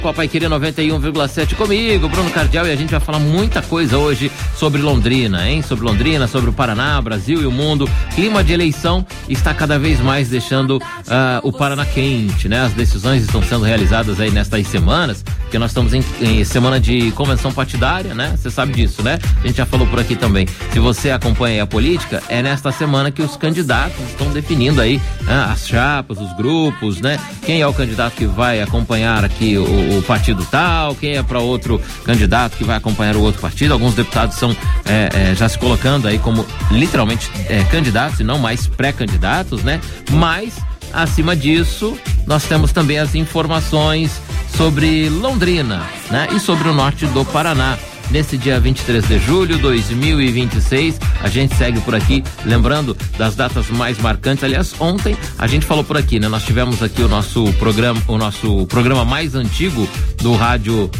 Papai Querer 91,7 comigo, Bruno Cardial, e a gente vai falar muita coisa hoje sobre Londrina, hein? Sobre Londrina, sobre o Paraná, Brasil e o mundo. Clima de eleição está cada vez mais deixando o Paraná quente, né? As decisões estão sendo realizadas aí nestas semanas, porque nós estamos em semana de convenção partidária, né? Você sabe disso, né? A gente já falou por aqui também. Se você acompanha a política, é nesta semana que os candidatos estão definindo aí as chapas, os grupos, né? Quem é o candidato que vai acompanhar aqui o partido tal, quem é para outro candidato que vai acompanhar o outro partido. Alguns deputados são já se colocando aí como literalmente candidatos e não mais pré-candidatos, né? Mas acima disso, nós temos também as informações sobre Londrina, né? E sobre o norte do Paraná. Nesse dia 23 de julho de 2026, a gente segue por aqui, lembrando das datas mais marcantes. Aliás, ontem a gente falou por aqui, né? Nós tivemos aqui o nosso programa mais antigo do rádio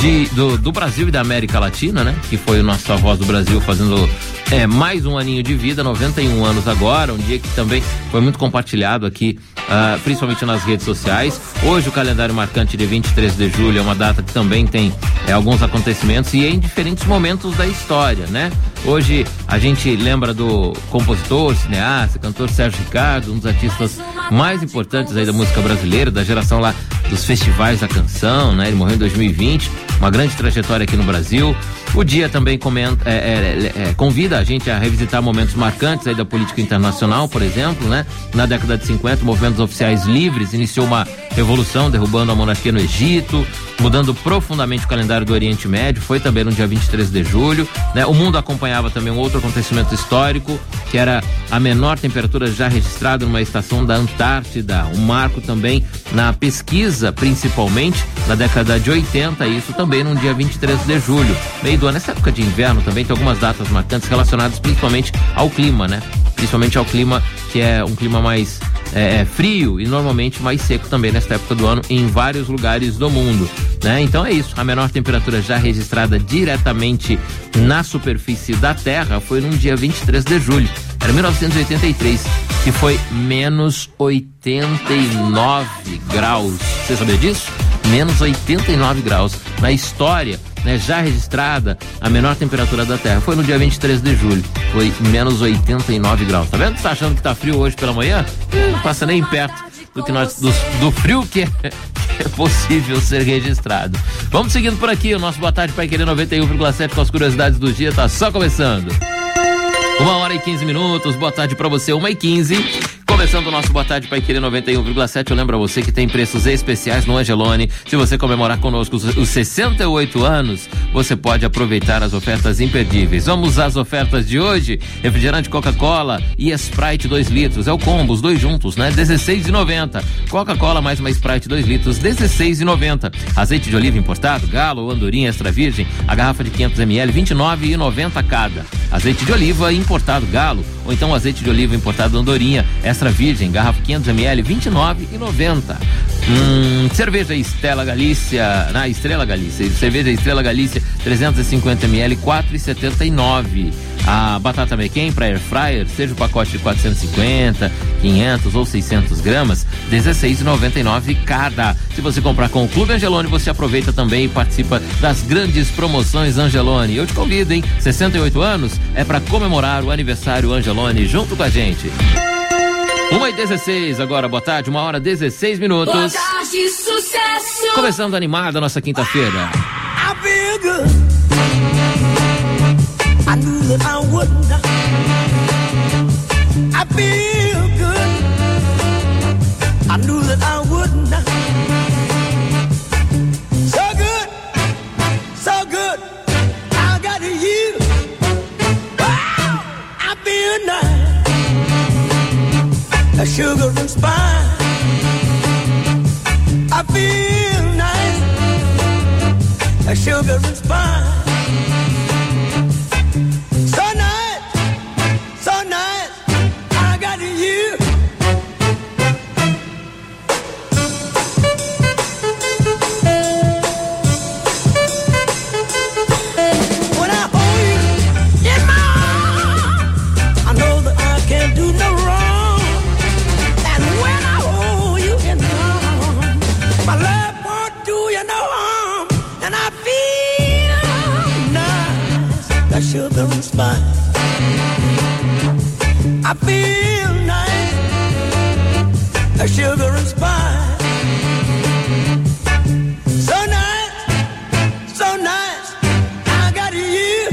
do Brasil e da América Latina, né? Que foi o Nossa Voz do Brasil fazendo mais um aninho de vida, 91 anos agora, um dia que também foi muito compartilhado aqui, principalmente nas redes sociais. Hoje o calendário marcante de 23 de julho é uma data que também tem alguns acontecimentos e em diferentes momentos da história, né? Hoje a gente lembra do compositor, cineasta, cantor Sérgio Ricardo, um dos artistas mais importantes aí da música brasileira, da geração lá dos festivais da canção, né? Ele morreu em 2020, uma grande trajetória aqui no Brasil. O dia também convida a gente a revisitar momentos marcantes aí da política internacional, por exemplo, né? Na década de 50, o movimento dos oficiais livres iniciou uma revolução, derrubando a monarquia no Egito, mudando profundamente o calendário do Oriente Médio. Foi também no dia 23 de julho, né? O mundo acompanhava também um outro acontecimento histórico, que era a menor temperatura já registrada numa estação da Antártida, um marco também na pesquisa, principalmente na década de 80, isso também no dia 23 de julho, meio do ano. Nessa época de inverno também tem algumas datas marcantes relacionadas principalmente ao clima, né? Principalmente ao clima, que é um clima mais frio e normalmente mais seco também nesta época do ano em vários lugares do mundo, né? Então é isso, a menor temperatura já registrada diretamente na superfície da Terra foi no dia 23 de julho, era 1983, que foi menos 89 graus. Você sabia disso? Menos 89 graus na história, né, já registrada, a menor temperatura da Terra foi no dia 23 de julho, foi menos 89 graus. Tá vendo? Você tá achando que tá frio hoje pela manhã? Não passa nem perto do frio que é possível ser registrado. Vamos seguindo por aqui, o nosso Boa Tarde Pai Querer 91,7 com as curiosidades do dia, tá só começando. 1h15, boa tarde pra você, 1h15. Começando o nosso Boa Tarde Pai Querer 91,7, eu lembro a você que tem preços especiais no Angelone. Se você comemorar conosco os 68 anos, você pode aproveitar as ofertas imperdíveis. Vamos às ofertas de hoje: refrigerante Coca-Cola e Sprite 2 litros, é o combo, os dois juntos, né? R$16,90. Coca-Cola mais uma Sprite 2 litros, R$16,90. Azeite de oliva importado, Galo ou Andorinha extra virgem, a garrafa de 500 ml, R$29,90 cada. Azeite de oliva importado, Galo, ou então azeite de oliva importado Andorinha extra virgem, garrafa 500 ml, R$29,90. Cerveja Estrela Galícia, cerveja Estrela Galícia 350 ml, R$4,79. A batata McCain para air fryer, seja o pacote de 450, 500 ou 600 gramas, R$16,99 cada. Se você comprar com o Clube Angelone, você aproveita também e participa das grandes promoções Angelone. Eu te convido, hein? 68 anos é para comemorar o aniversário Angelone junto com a gente. 1h16 agora, boa tarde, 1h16. Boa tarde, sucesso! Começando animada a nossa quinta-feira. I feel good. I knew that I wouldn't. I feel good. I knew that I wouldn't. So good, so good. I got you. Wow, I feel nice. A sugar and spice. I feel nice. A sugar and spice. So nice, so nice. I got you. When I hold you in my arms, I know that I can't do no wrong. And when I hold you in my arms, my love won't do you no harm. and I feel nice, the sugar and spice. I feel nice, the sugar and spice. So nice, I got you.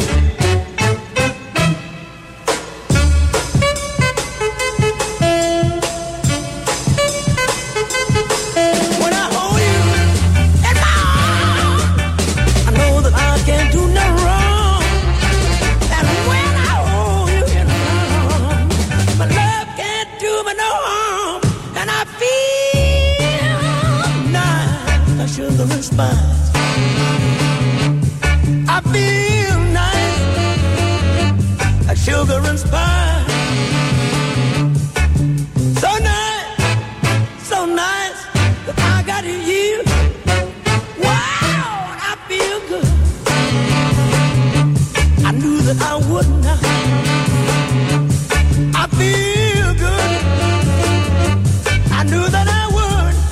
When I hold you in my arms, I know that I can't do no wrong. And when I hold you in my arms, my love can't do me no harm. And I feel nice, the sugar and spice. I feel nice, like sugar and spice. So nice that I got you. Wow, I feel good. I knew that I would not. I feel good. I knew that I would.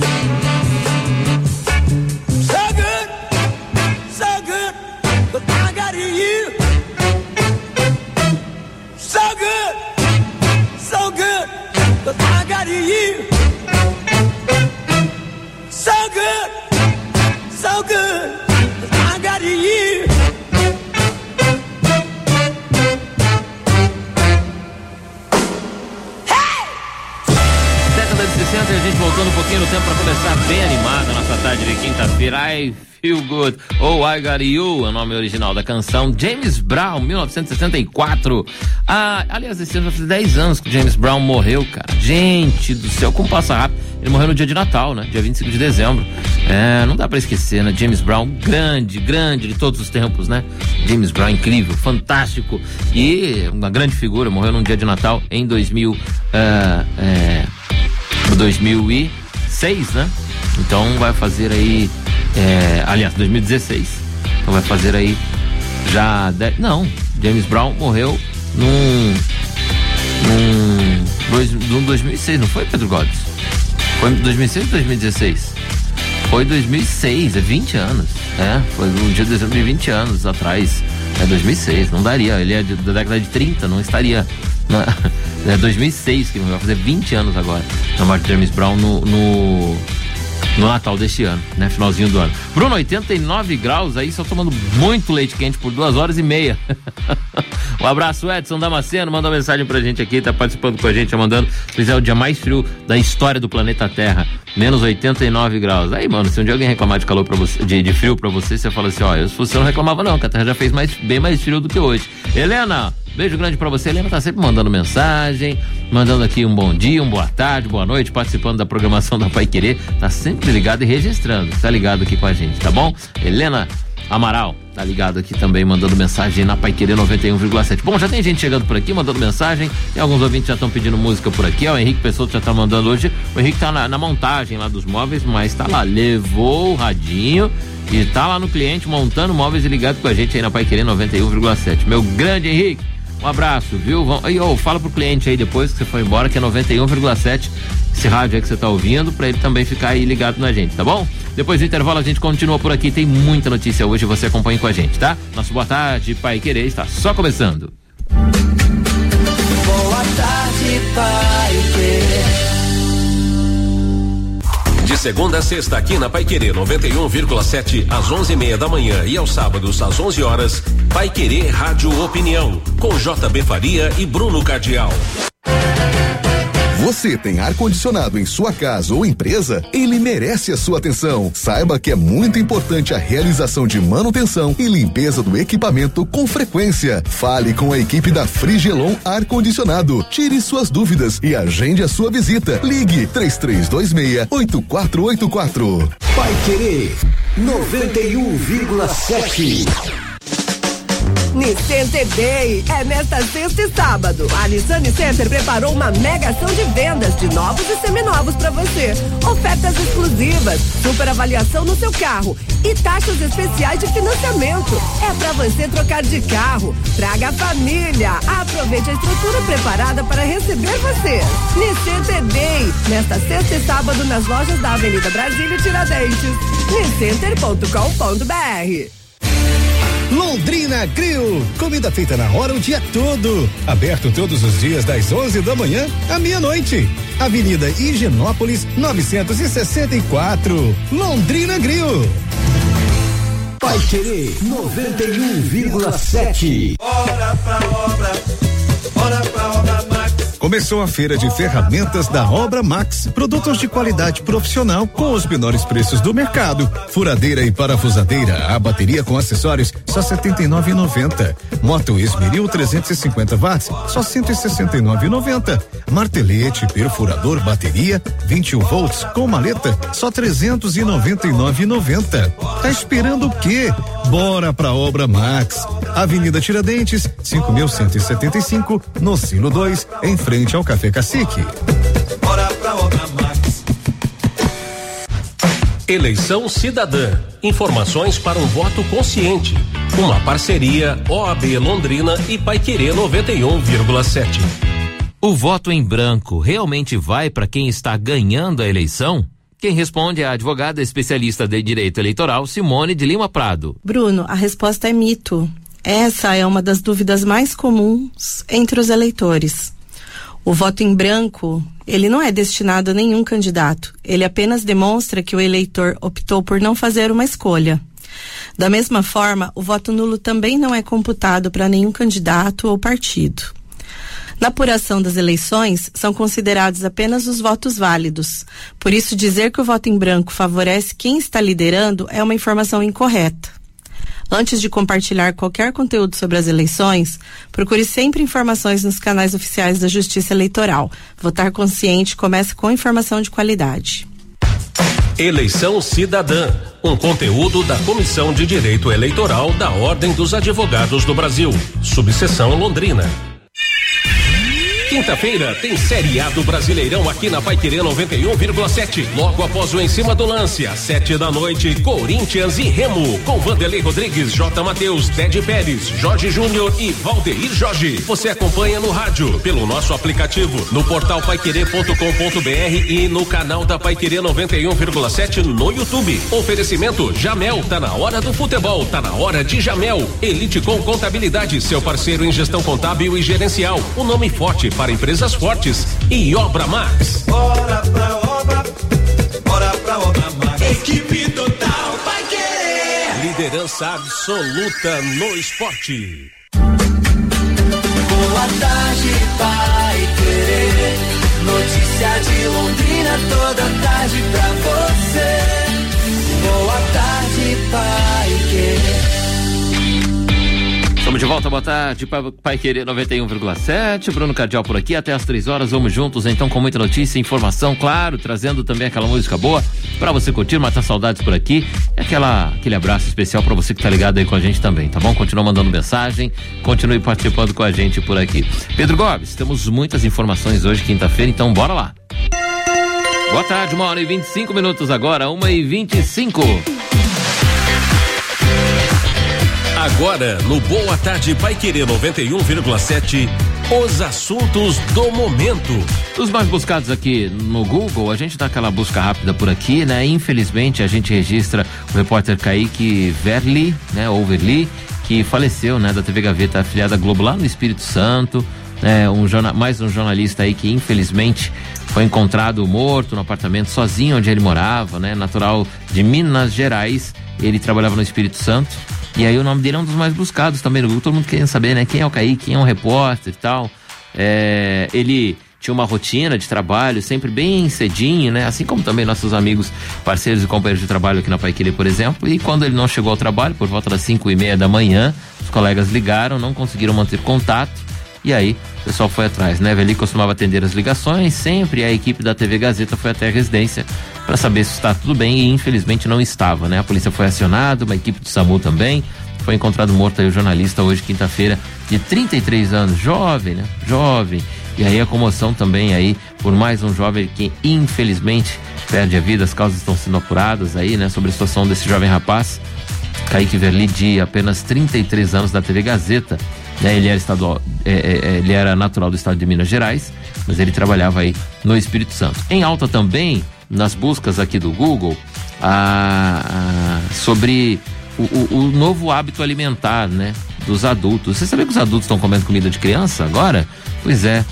A gente voltando um pouquinho no tempo para começar bem animada a nossa tarde de quinta-feira. I Feel Good, Oh I Got You, é o nome original da canção. James Brown, 1964. Aliás, esse ano vai fazer 10 anos que o James Brown morreu, cara. Gente do céu, como passa rápido. Ele morreu no dia de Natal, né? Dia 25 de dezembro. Não dá pra esquecer, né? James Brown, grande de todos os tempos, né? James Brown, incrível, fantástico. E uma grande figura, morreu num dia de Natal em 2006, né? Então vai fazer aí, aliás, 2016. Então vai fazer aí já James Brown morreu num 2006, não foi, Pedro Godes? Foi em 2006 ou 2016? Foi 2006, 20 anos. Foi um dia de dezembro de 20 anos atrás. 2006, não daria. Ele é da década de 30, não estaria. É 2006 que vai fazer 20 anos agora. A morte de James Brown no Natal deste ano, né? Finalzinho do ano. Bruno, 89 graus aí, só tomando muito leite quente por 2h30. Um abraço, Edson Damasceno, manda uma mensagem pra gente aqui, tá participando com a gente, mandando. Pois é o dia mais frio da história do planeta Terra, menos 89 graus. Aí, mano, se um dia alguém reclamar de calor pra você, de frio pra você, você fala assim, se fosse eu não reclamava não, que a Terra já fez bem mais frio do que hoje. Helena, beijo grande pra você. Helena tá sempre mandando mensagem, mandando aqui um bom dia, uma boa tarde, boa noite, participando da programação da Paiquerê, tá sempre ligado e registrando, tá ligado aqui com a gente, tá bom? Helena Amaral, tá ligado aqui também, mandando mensagem na Paiquerê 91,7. Bom, já tem gente chegando por aqui, mandando mensagem, e alguns ouvintes já estão pedindo música por aqui, o Henrique Pessoa já tá mandando hoje, o Henrique tá na montagem lá dos móveis, mas tá lá, levou o radinho e tá lá no cliente montando móveis e ligado com a gente aí na Paiquerê 91,7. Meu grande Henrique, um abraço, viu? Fala pro cliente aí depois que você foi embora que é 91,7 esse rádio aí que você tá ouvindo, pra ele também ficar aí ligado na gente, tá bom? Depois do intervalo a gente continua por aqui, tem muita notícia hoje, você acompanha com a gente, tá? Nosso Boa Tarde Paiquerê está só começando. Boa tarde, Paiquerê. De segunda a sexta aqui na Paiquerê 91,7 às 11:30 da manhã e aos sábados às 11 horas, Paiquerê Rádio Opinião com JB Faria e Bruno Cardial. Você tem ar-condicionado em sua casa ou empresa? Ele merece a sua atenção. Saiba que é muito importante a realização de manutenção e limpeza do equipamento com frequência. Fale com a equipe da Frigelon Ar-Condicionado. Tire suas dúvidas e agende a sua visita. Ligue 3326-8484. Paiquerê 91,7. Nissan Day é nesta sexta e sábado. A Nissan Center preparou uma mega ação de vendas de novos e seminovos para você. Ofertas exclusivas, super avaliação no seu carro e taxas especiais de financiamento. É para você trocar de carro. Traga a família. Aproveite a estrutura preparada para receber você. Nissan Day, nesta sexta e sábado nas lojas da Avenida Brasília e Tiradentes. niscenter.com.br. Londrina Grill, comida feita na hora o dia todo, aberto todos os dias das 11 da manhã à meia-noite. Avenida Higienópolis 964, Londrina Grill. Paiquerê 91,7. Bora pra obra Max. Começou a feira de ferramentas da Obra Max, produtos de qualidade profissional com os menores preços do mercado. Furadeira e parafusadeira, a bateria com acessórios só R$79,90. Moto Esmeril 350 watts, só R$169,90. Martelete, perfurador, bateria 21 volts com maleta, só R$399,90. Tá esperando o quê? Bora pra Obra Max. Avenida Tiradentes, 5.175, no Silo 2, em frente ao Café Cacique. Bora pra Obra Max. Eleição Cidadã. Informações para um voto consciente. Uma parceria OAB Londrina e Paiquerê 91,7. O voto em branco realmente vai para quem está ganhando a eleição? Quem responde é a advogada especialista de direito eleitoral, Simone de Lima Prado. Bruno, a resposta é mito. Essa é uma das dúvidas mais comuns entre os eleitores. O voto em branco, ele não é destinado a nenhum candidato. Ele apenas demonstra que o eleitor optou por não fazer uma escolha. Da mesma forma, o voto nulo também não é computado para nenhum candidato ou partido. Na apuração das eleições, são considerados apenas os votos válidos. Por isso, dizer que o voto em branco favorece quem está liderando é uma informação incorreta. Antes de compartilhar qualquer conteúdo sobre as eleições, procure sempre informações nos canais oficiais da Justiça Eleitoral. Votar consciente começa com informação de qualidade. Eleição Cidadã, um conteúdo da Comissão de Direito Eleitoral da Ordem dos Advogados do Brasil, subseção Londrina. Quinta-feira tem Série A do Brasileirão aqui na Paiquerê 91,7. Logo após o Em Cima do Lance, às 7 da noite, Corinthians e Remo, com Vanderlei Rodrigues, J. Matheus, Ted Pérez, Jorge Júnior e Valdeir Jorge. Você acompanha no rádio, pelo nosso aplicativo, no portal paiquerê.com.br e no canal da Paiquerê 91,7 no YouTube. Oferecimento Jamel, tá na hora do futebol, tá na hora de Jamel. Elite com Contabilidade, seu parceiro em gestão contábil e gerencial. O nome forte para empresas fortes. E Obra Max. Bora pra obra Max. Equipe total Paiquerê. Liderança absoluta no esporte. Boa tarde, Paiquerê. Notícia de Londrina toda tarde pra você. Boa tarde, Paiquerê. Estamos de volta, boa tarde, Paiquerê 91,7, Bruno Cardial por aqui, até às 3 horas, vamos juntos então com muita notícia e informação, claro, trazendo também aquela música boa pra você curtir, matar saudades por aqui, e aquele abraço especial pra você que tá ligado aí com a gente também, tá bom? Continua mandando mensagem, continue participando com a gente por aqui. Pedro Gomes, temos muitas informações hoje, quinta-feira, então bora lá. Boa tarde, 1h25 agora, 1h25. Agora, no Boa Tarde Paiquerê 91,7, os assuntos do momento. Os mais buscados aqui no Google, a gente dá aquela busca rápida por aqui, né? Infelizmente, a gente registra o repórter Kaique Verli, né? Ou Verli, que faleceu, né? Da TV Gaveta, afiliada à Globo lá no Espírito Santo, né? Mais um jornalista aí que infelizmente foi encontrado morto no apartamento sozinho onde ele morava, né? Natural de Minas Gerais, ele trabalhava no Espírito Santo. E aí o nome dele é um dos mais buscados também no Google, todo mundo querendo saber, né? Quem é o Kaique, quem é o repórter e tal. Ele tinha uma rotina de trabalho sempre bem cedinho, né? Assim como também nossos amigos, parceiros e companheiros de trabalho aqui na Paiquerê, por exemplo. E quando ele não chegou ao trabalho, por volta das 5:30 da manhã, os colegas ligaram, não conseguiram manter contato. E aí, o pessoal foi atrás, né? Ele costumava atender as ligações sempre, e a equipe da TV Gazeta foi até a residência para saber se está tudo bem, e infelizmente não estava, né? A polícia foi acionada, uma equipe do SAMU também, foi encontrado morto aí o jornalista hoje, quinta-feira, de 33 anos, jovem, né? Jovem. E aí a comoção também aí por mais um jovem que infelizmente perde a vida. As causas estão sendo apuradas aí, né? Sobre a situação desse jovem rapaz, Kaique Verli, de apenas 33 anos, da TV Gazeta, né? Ele era ele era natural do estado de Minas Gerais, mas ele trabalhava aí no Espírito Santo. Em alta também, nas buscas aqui do Google, sobre o novo hábito alimentar, né, dos adultos. Você sabia que os adultos estão comendo comida de criança agora? Pois é,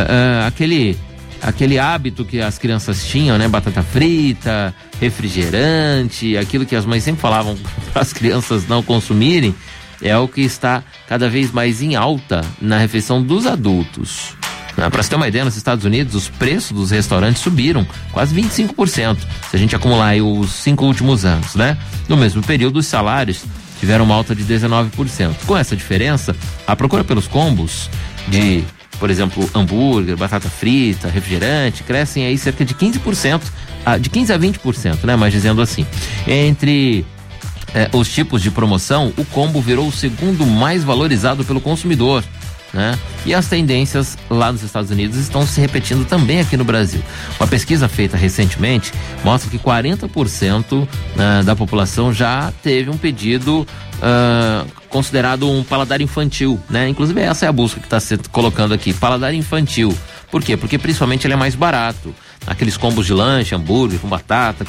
aquele hábito que as crianças tinham, né, batata frita, refrigerante, aquilo que as mães sempre falavam para as crianças não consumirem, é o que está cada vez mais em alta na refeição dos adultos. Para você ter uma ideia, nos Estados Unidos os preços dos restaurantes subiram quase 25%, se a gente acumular aí os 5 últimos anos, né? No mesmo período, os salários tiveram uma alta de 19%. Com essa diferença, a procura pelos combos de, por exemplo, hambúrguer, batata frita, refrigerante, crescem aí cerca de 15%, de 15 a 20%, né? Mas dizendo assim, entre os tipos de promoção, o combo virou o segundo mais valorizado pelo consumidor, né? E as tendências lá nos Estados Unidos estão se repetindo também aqui no Brasil. Uma pesquisa feita recentemente mostra que 40% da população já teve um pedido considerado um paladar infantil, né? Inclusive essa é a busca que está se colocando aqui, paladar infantil. Por quê? Porque principalmente ele é mais barato. Aqueles combos de lanche, hambúrguer, com batata,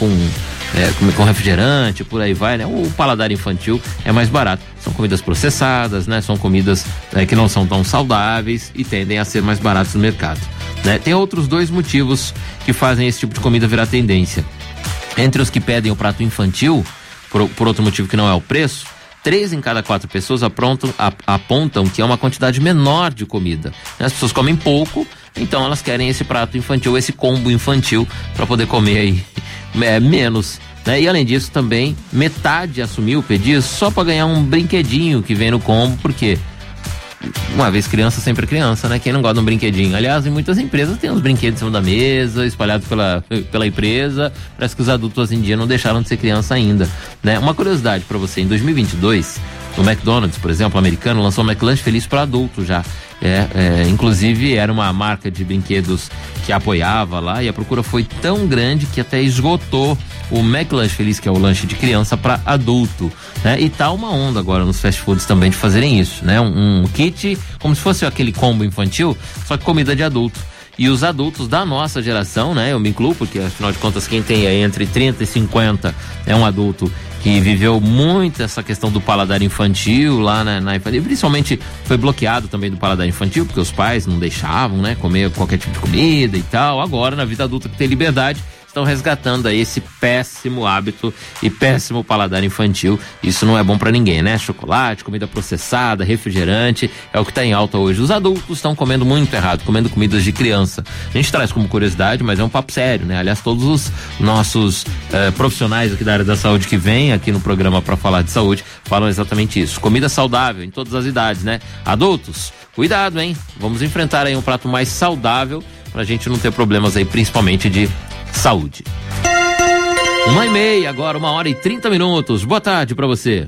com refrigerante, por aí vai, né? O paladar infantil é mais barato. São comidas processadas, né? São comidas que não são tão saudáveis e tendem a ser mais baratas no mercado, né? Tem outros 2 motivos que fazem esse tipo de comida virar tendência. Entre os que pedem o prato infantil, por outro motivo que não é o preço, 3 em cada 4 pessoas apontam que é uma quantidade menor de comida. As pessoas comem pouco, então elas querem esse prato infantil, esse combo infantil, para poder comer aí menos, né? E além disso também, metade assumiu o pedido só para ganhar um brinquedinho que vem no combo, porque uma vez criança, sempre criança, né? Quem não gosta de um brinquedinho? Aliás, em muitas empresas tem uns brinquedos em cima da mesa, espalhados pela empresa. Parece que os adultos hoje em dia não deixaram de ser criança ainda, né? Uma curiosidade para você, em 2022, o McDonald's, por exemplo, americano, lançou o McLanche Feliz para adultos já. Inclusive era uma marca de brinquedos que apoiava lá, e a procura foi tão grande que até esgotou o McLanche Feliz, que é o lanche de criança para adulto, né? E tá uma onda agora nos fast foods também de fazerem isso, né? Um kit como se fosse aquele combo infantil, só que comida de adulto. E os adultos da nossa geração, né? Eu me incluo, porque afinal de contas quem tem aí entre 30 e 50 é um adulto que viveu muito essa questão do paladar infantil lá na infância. E principalmente foi bloqueado também do paladar infantil, porque os pais não deixavam, né, comer qualquer tipo de comida e tal. Agora, na vida adulta que tem liberdade, estão resgatando aí esse péssimo hábito e péssimo paladar infantil. Isso não é bom pra ninguém, né? Chocolate, comida processada, refrigerante, é o que tá em alta hoje. Os adultos estão comendo muito errado, comendo comidas de criança. A gente traz como curiosidade, mas é um papo sério, né? Aliás, todos os nossos profissionais aqui da área da saúde que vêm aqui no programa para falar de saúde falam exatamente isso. Comida saudável em todas as idades, né? Adultos, cuidado, hein? Vamos enfrentar aí um prato mais saudável pra gente não ter problemas aí, principalmente de saúde. 1h30, agora 1h30. Boa tarde pra você.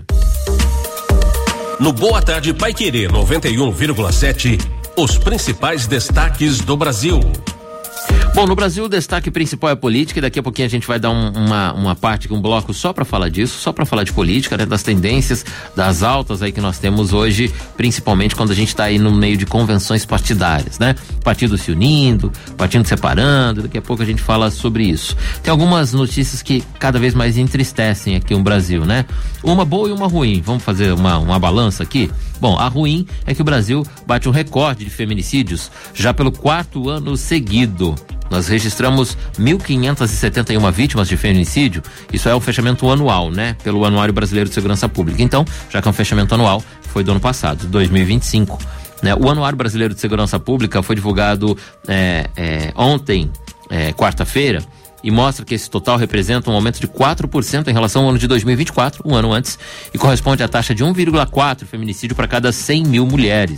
No Boa Tarde Paiquerê 91,7, os principais destaques do Brasil. Bom, no Brasil o destaque principal é política, e daqui a pouquinho a gente vai dar uma parte, um bloco só para falar disso, só para falar de política, né, das tendências, das altas aí que nós temos hoje, principalmente quando a gente está aí no meio de convenções partidárias, né? Partido se unindo, partido separando, daqui a pouco a gente fala sobre isso. Tem algumas notícias que cada vez mais entristecem aqui no Brasil, né? Uma boa e uma ruim. Vamos fazer uma balança aqui? Bom, a ruim é que o Brasil bate um recorde de feminicídios já pelo 4º ano seguido. Nós registramos 1.571 vítimas de feminicídio. Isso é o fechamento anual, né? Pelo Anuário Brasileiro de Segurança Pública. Então, já que é um fechamento anual, foi do ano passado, 2025. Né? O Anuário Brasileiro de Segurança Pública foi divulgado ontem, quarta-feira, e mostra que esse total representa um aumento de 4% em relação ao ano de 2024, um ano antes, e corresponde à taxa de 1,4 feminicídio para cada 100 mil mulheres.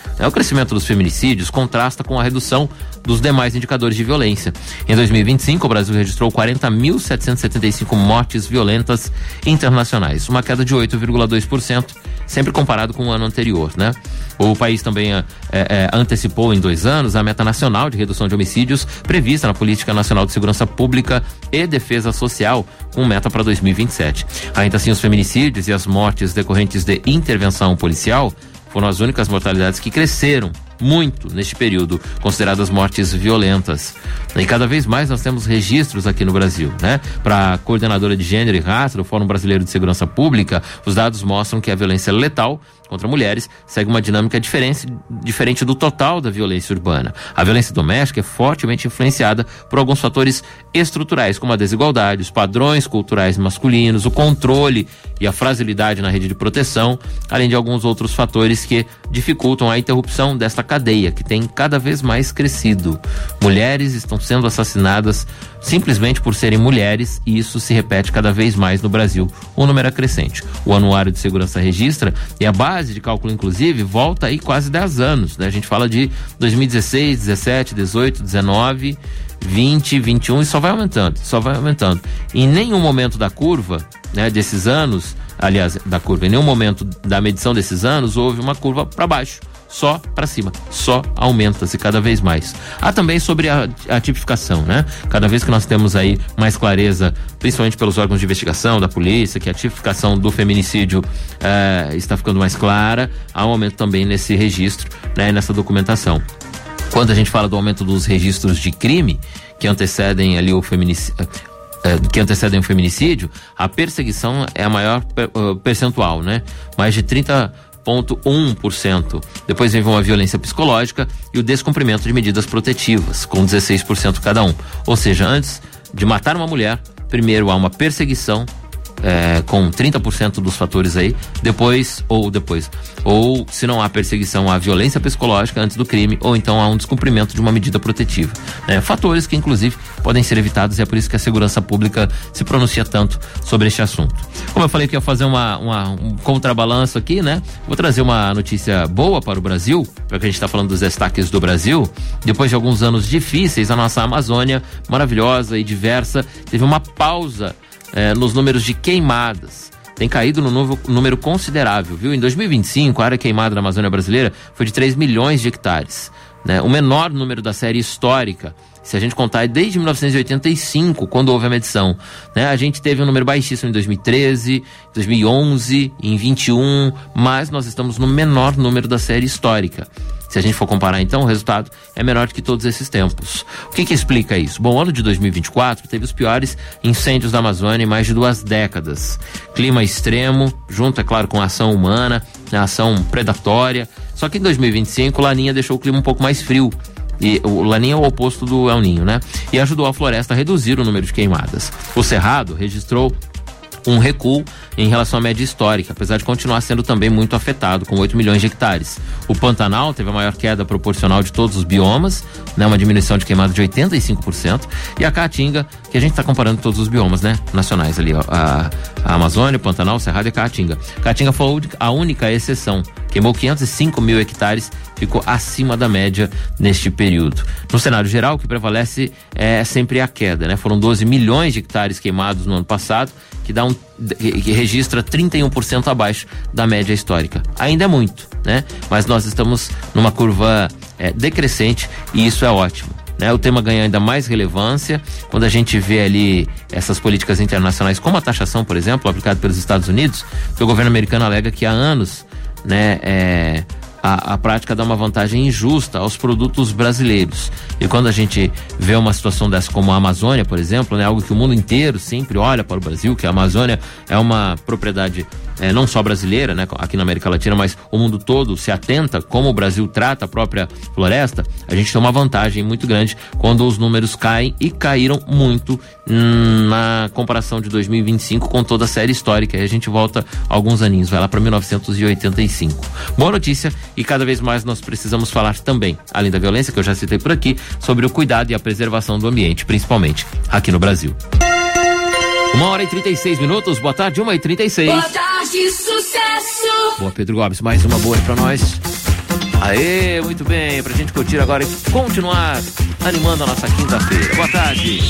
O crescimento dos feminicídios contrasta com a redução dos demais indicadores de violência. Em 2025, o Brasil registrou 40.775 mortes violentas internacionais, uma queda de 8,2%, sempre comparado com o ano anterior, né? O país também antecipou em 2 anos a meta nacional de redução de homicídios prevista na Política Nacional de Segurança Pública e Defesa Social, com meta para 2027. Ainda assim, os feminicídios e as mortes decorrentes de intervenção policial foram as únicas mortalidades que cresceram muito neste período, consideradas mortes violentas. E cada vez mais nós temos registros aqui no Brasil, né? Para a coordenadora de gênero e raça do Fórum Brasileiro de Segurança Pública, os dados mostram que a violência letal contra mulheres segue uma dinâmica diferente do total da violência urbana. A violência doméstica é fortemente influenciada por alguns fatores estruturais, como a desigualdade, os padrões culturais masculinos, o controle e a fragilidade na rede de proteção, além de alguns outros fatores que dificultam a interrupção desta cadeia, que tem cada vez mais crescido. Mulheres estão sendo assassinadas simplesmente por serem mulheres, e isso se repete cada vez mais no Brasil. O número é crescente. O Anuário de Segurança registra, e a base de cálculo, inclusive, volta aí quase 10 anos, né? A gente fala de 2016, 17, 18, 19, 20, 21 e só vai aumentando. Em nenhum momento da curva, né, desses anos, aliás, em nenhum momento da medição desses anos houve uma curva para baixo. Só para cima, só aumenta-se cada vez mais. Há também sobre a tipificação, né? Cada vez que nós temos aí mais clareza, principalmente pelos órgãos de investigação da polícia, que a tipificação do feminicídio está ficando mais clara, há um aumento também nesse registro, né? Nessa documentação. Quando a gente fala do aumento dos registros de crime que antecedem ali o feminicídio, a perseguição é a maior percentual, né? Mais de 30,1%. Depois vem uma violência psicológica e o descumprimento de medidas protetivas, com 16% cada um. Ou seja, antes de matar uma mulher, primeiro há uma perseguição, com 30% dos fatores aí, depois, ou se não há perseguição, há violência psicológica antes do crime, ou então há um descumprimento de uma medida protetiva, né? Fatores que inclusive podem ser evitados, e é por isso que a segurança pública se pronuncia tanto sobre este assunto. Como eu falei que ia fazer um contrabalanço aqui, né? Vou trazer uma notícia boa para o Brasil, para que a gente está falando dos destaques do Brasil. Depois de alguns anos difíceis, a nossa Amazônia, maravilhosa e diversa, teve uma pausa nos números de queimadas. Tem caído no número considerável, viu? Em 2025, a área queimada na Amazônia brasileira foi de 3 milhões de hectares, né? O menor número da série histórica, se a gente contar, é desde 1985, quando houve a medição, né? A gente teve um número baixíssimo em 2013, 2011, em 21, mas nós estamos no menor número da série histórica. Se a gente for comparar, então, o resultado é menor do que todos esses tempos. O que explica isso? Bom, o ano de 2024 teve os piores incêndios da Amazônia em mais de 2 décadas. Clima extremo, junto, é claro, com a ação humana, a ação predatória. Só que em 2025, o Laninha deixou o clima um pouco mais frio. E o Laninha é o oposto do El Ninho, né? E ajudou a floresta a reduzir o número de queimadas. O Cerrado registrou um recuo em relação à média histórica, apesar de continuar sendo também muito afetado, com 8 milhões de hectares. O Pantanal teve a maior queda proporcional de todos os biomas, né? Uma diminuição de queimada de 85%. E a Caatinga, que a gente está comparando todos os biomas, né? Nacionais ali, ó, a Amazônia, o Pantanal, o Cerrado e a Caatinga. Caatinga foi a única exceção. Queimou 505 mil hectares, ficou acima da média neste período. No cenário geral, o que prevalece é sempre a queda, né? Foram 12 milhões de hectares queimados no ano passado, que registra 31% abaixo da média histórica. Ainda é muito, né? Mas nós estamos numa curva decrescente, e isso é ótimo, né? O tema ganha ainda mais relevância quando a gente vê ali essas políticas internacionais, como a taxação, por exemplo, aplicada pelos Estados Unidos, que o governo americano alega que há anos, né, a prática dá uma vantagem injusta aos produtos brasileiros. E quando a gente vê uma situação dessa como a Amazônia, por exemplo, né, algo que o mundo inteiro sempre olha para o Brasil, que a Amazônia é uma propriedade não só brasileira, né, aqui na América Latina, mas o mundo todo se atenta como o Brasil trata a própria floresta, a gente tem uma vantagem muito grande quando os números caem, e caíram muito na comparação de 2025 com toda a série histórica. E a gente volta alguns aninhos, vai lá para 1985. Boa notícia, e cada vez mais nós precisamos falar também, além da violência que eu já citei por aqui, sobre o cuidado e a preservação do ambiente, principalmente aqui no Brasil. 1h36, boa tarde, 1h36. Boa tarde, sucesso! Boa, Pedro Gomes, mais uma boa aí pra nós. Aê, muito bem, pra gente curtir agora e continuar animando a nossa quinta-feira. Boa tarde.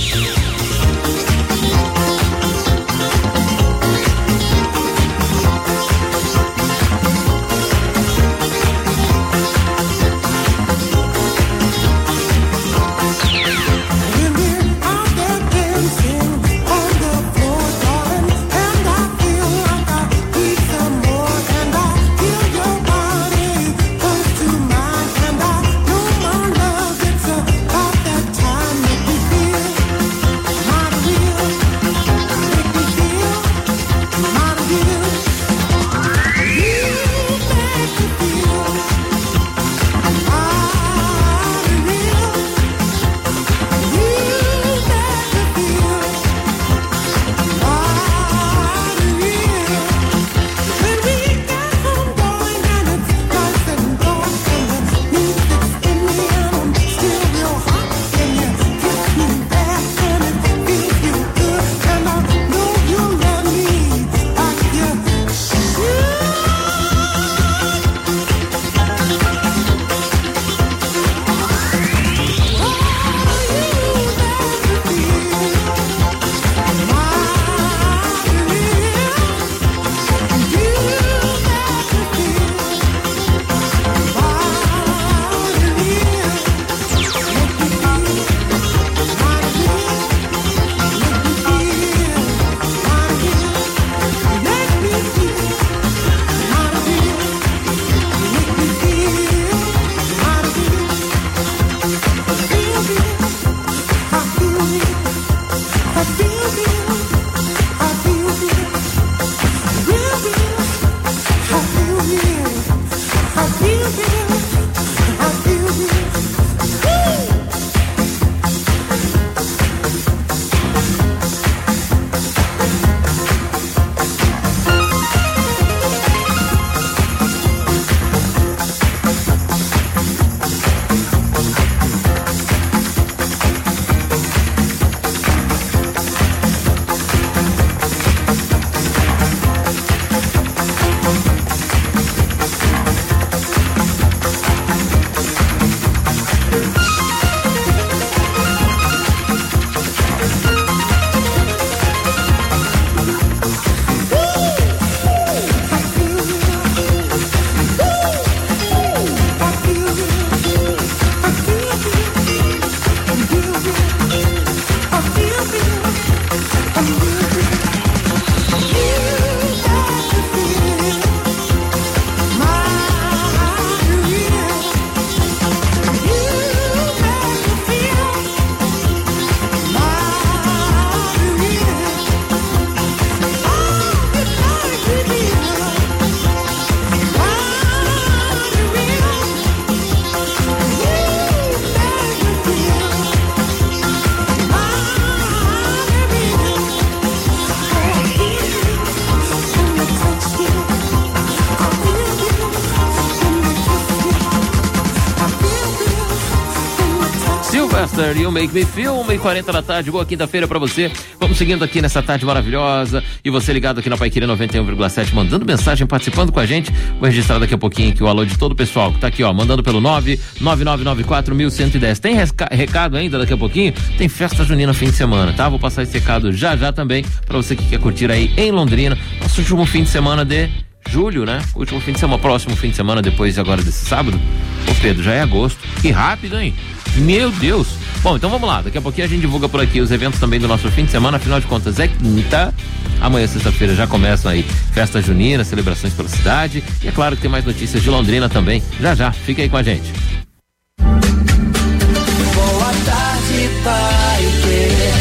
You Make Me Feel, 1h40 da tarde, boa quinta-feira pra você. Vamos seguindo aqui nessa tarde maravilhosa. E você ligado aqui na Paiquerê 91,7, mandando mensagem, participando com a gente. Vou registrar daqui a pouquinho aqui o alô de todo o pessoal que tá aqui, ó, mandando pelo 99994-1110. Tem recado ainda daqui a pouquinho? Tem festa junina fim de semana, tá? Vou passar esse recado já também pra você que quer curtir aí em Londrina. Nosso último fim de semana de julho, né? Último fim de semana, próximo fim de semana, depois agora desse sábado. Ô Pedro, já é agosto. Que rápido, hein? Meu Deus! Bom, então vamos lá, daqui a pouquinho a gente divulga por aqui os eventos também do nosso fim de semana, afinal de contas é quinta, amanhã sexta-feira já começam aí festas juninas, celebrações pela cidade, e é claro que tem mais notícias de Londrina também, já, fica aí com a gente. Boa tarde, Paiquerê.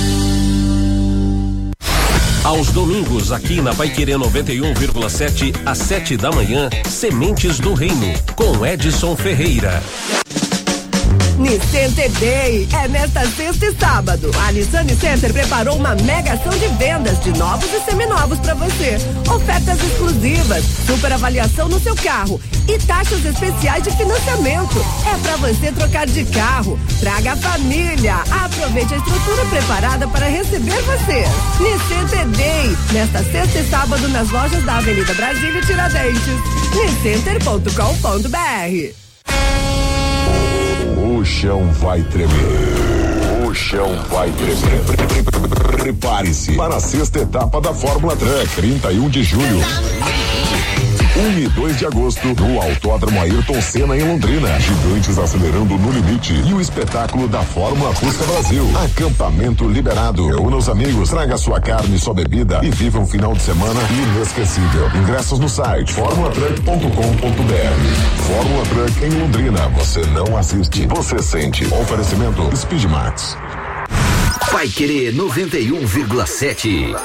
Aos domingos, aqui na Paiquerê 91,7, às 7 da manhã, Sementes do Reino, com Edson Ferreira. Nissan Day é nesta sexta e sábado. A Nissan Center preparou uma mega ação de vendas de novos e seminovos para você. Ofertas exclusivas, super avaliação no seu carro e taxas especiais de financiamento. É para você trocar de carro. Traga a família. Aproveite a estrutura preparada para receber você. Nissan Day, nesta sexta e sábado nas lojas da Avenida Brasília e Tiradentes. niscenter.com.br. o chão vai tremer. O chão vai tremer. Prepare-se para a 6ª etapa da Fórmula Truck, 31 de julho. 1 e 2 de agosto, no Autódromo Ayrton Senna, em Londrina. Gigantes acelerando no limite. E o espetáculo da Fórmula Fusca Brasil. Acampamento liberado. Reúna os amigos, traga sua carne e sua bebida e viva um final de semana inesquecível. Ingressos no site formulatruck.com.br. Fórmula Truck em Londrina. Você não assiste, você sente. Oferecimento Speedmax. Paiquerê 91,7.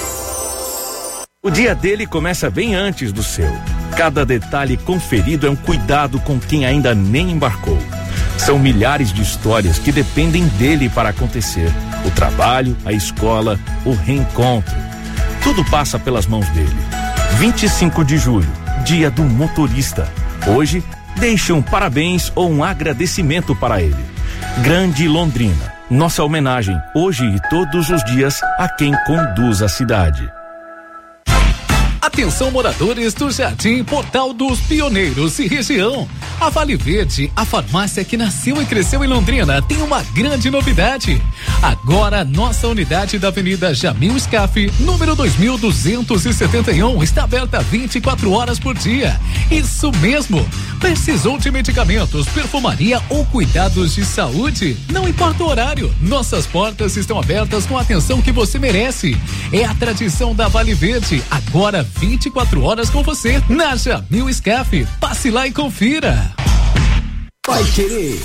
O dia dele começa bem antes do seu. Cada detalhe conferido é um cuidado com quem ainda nem embarcou. São milhares de histórias que dependem dele para acontecer. O trabalho, a escola, o reencontro. Tudo passa pelas mãos dele. 25 de julho, dia do motorista. Hoje, deixe um parabéns ou um agradecimento para ele. Grande Londrina. Nossa homenagem, hoje e todos os dias, a quem conduz a cidade. Atenção, moradores do Jardim Portal dos Pioneiros e região. A Vale Verde, a farmácia que nasceu e cresceu em Londrina, tem uma grande novidade. Agora, nossa unidade da Avenida Jamil Scaff, número 2271, está aberta 24 horas por dia. Isso mesmo. Precisou de medicamentos, perfumaria ou cuidados de saúde? Não importa o horário, nossas portas estão abertas com a atenção que você merece. É a tradição da Vale Verde, agora 24 horas com você, na Jamil Scaff. Passe lá e confira. Paiquerê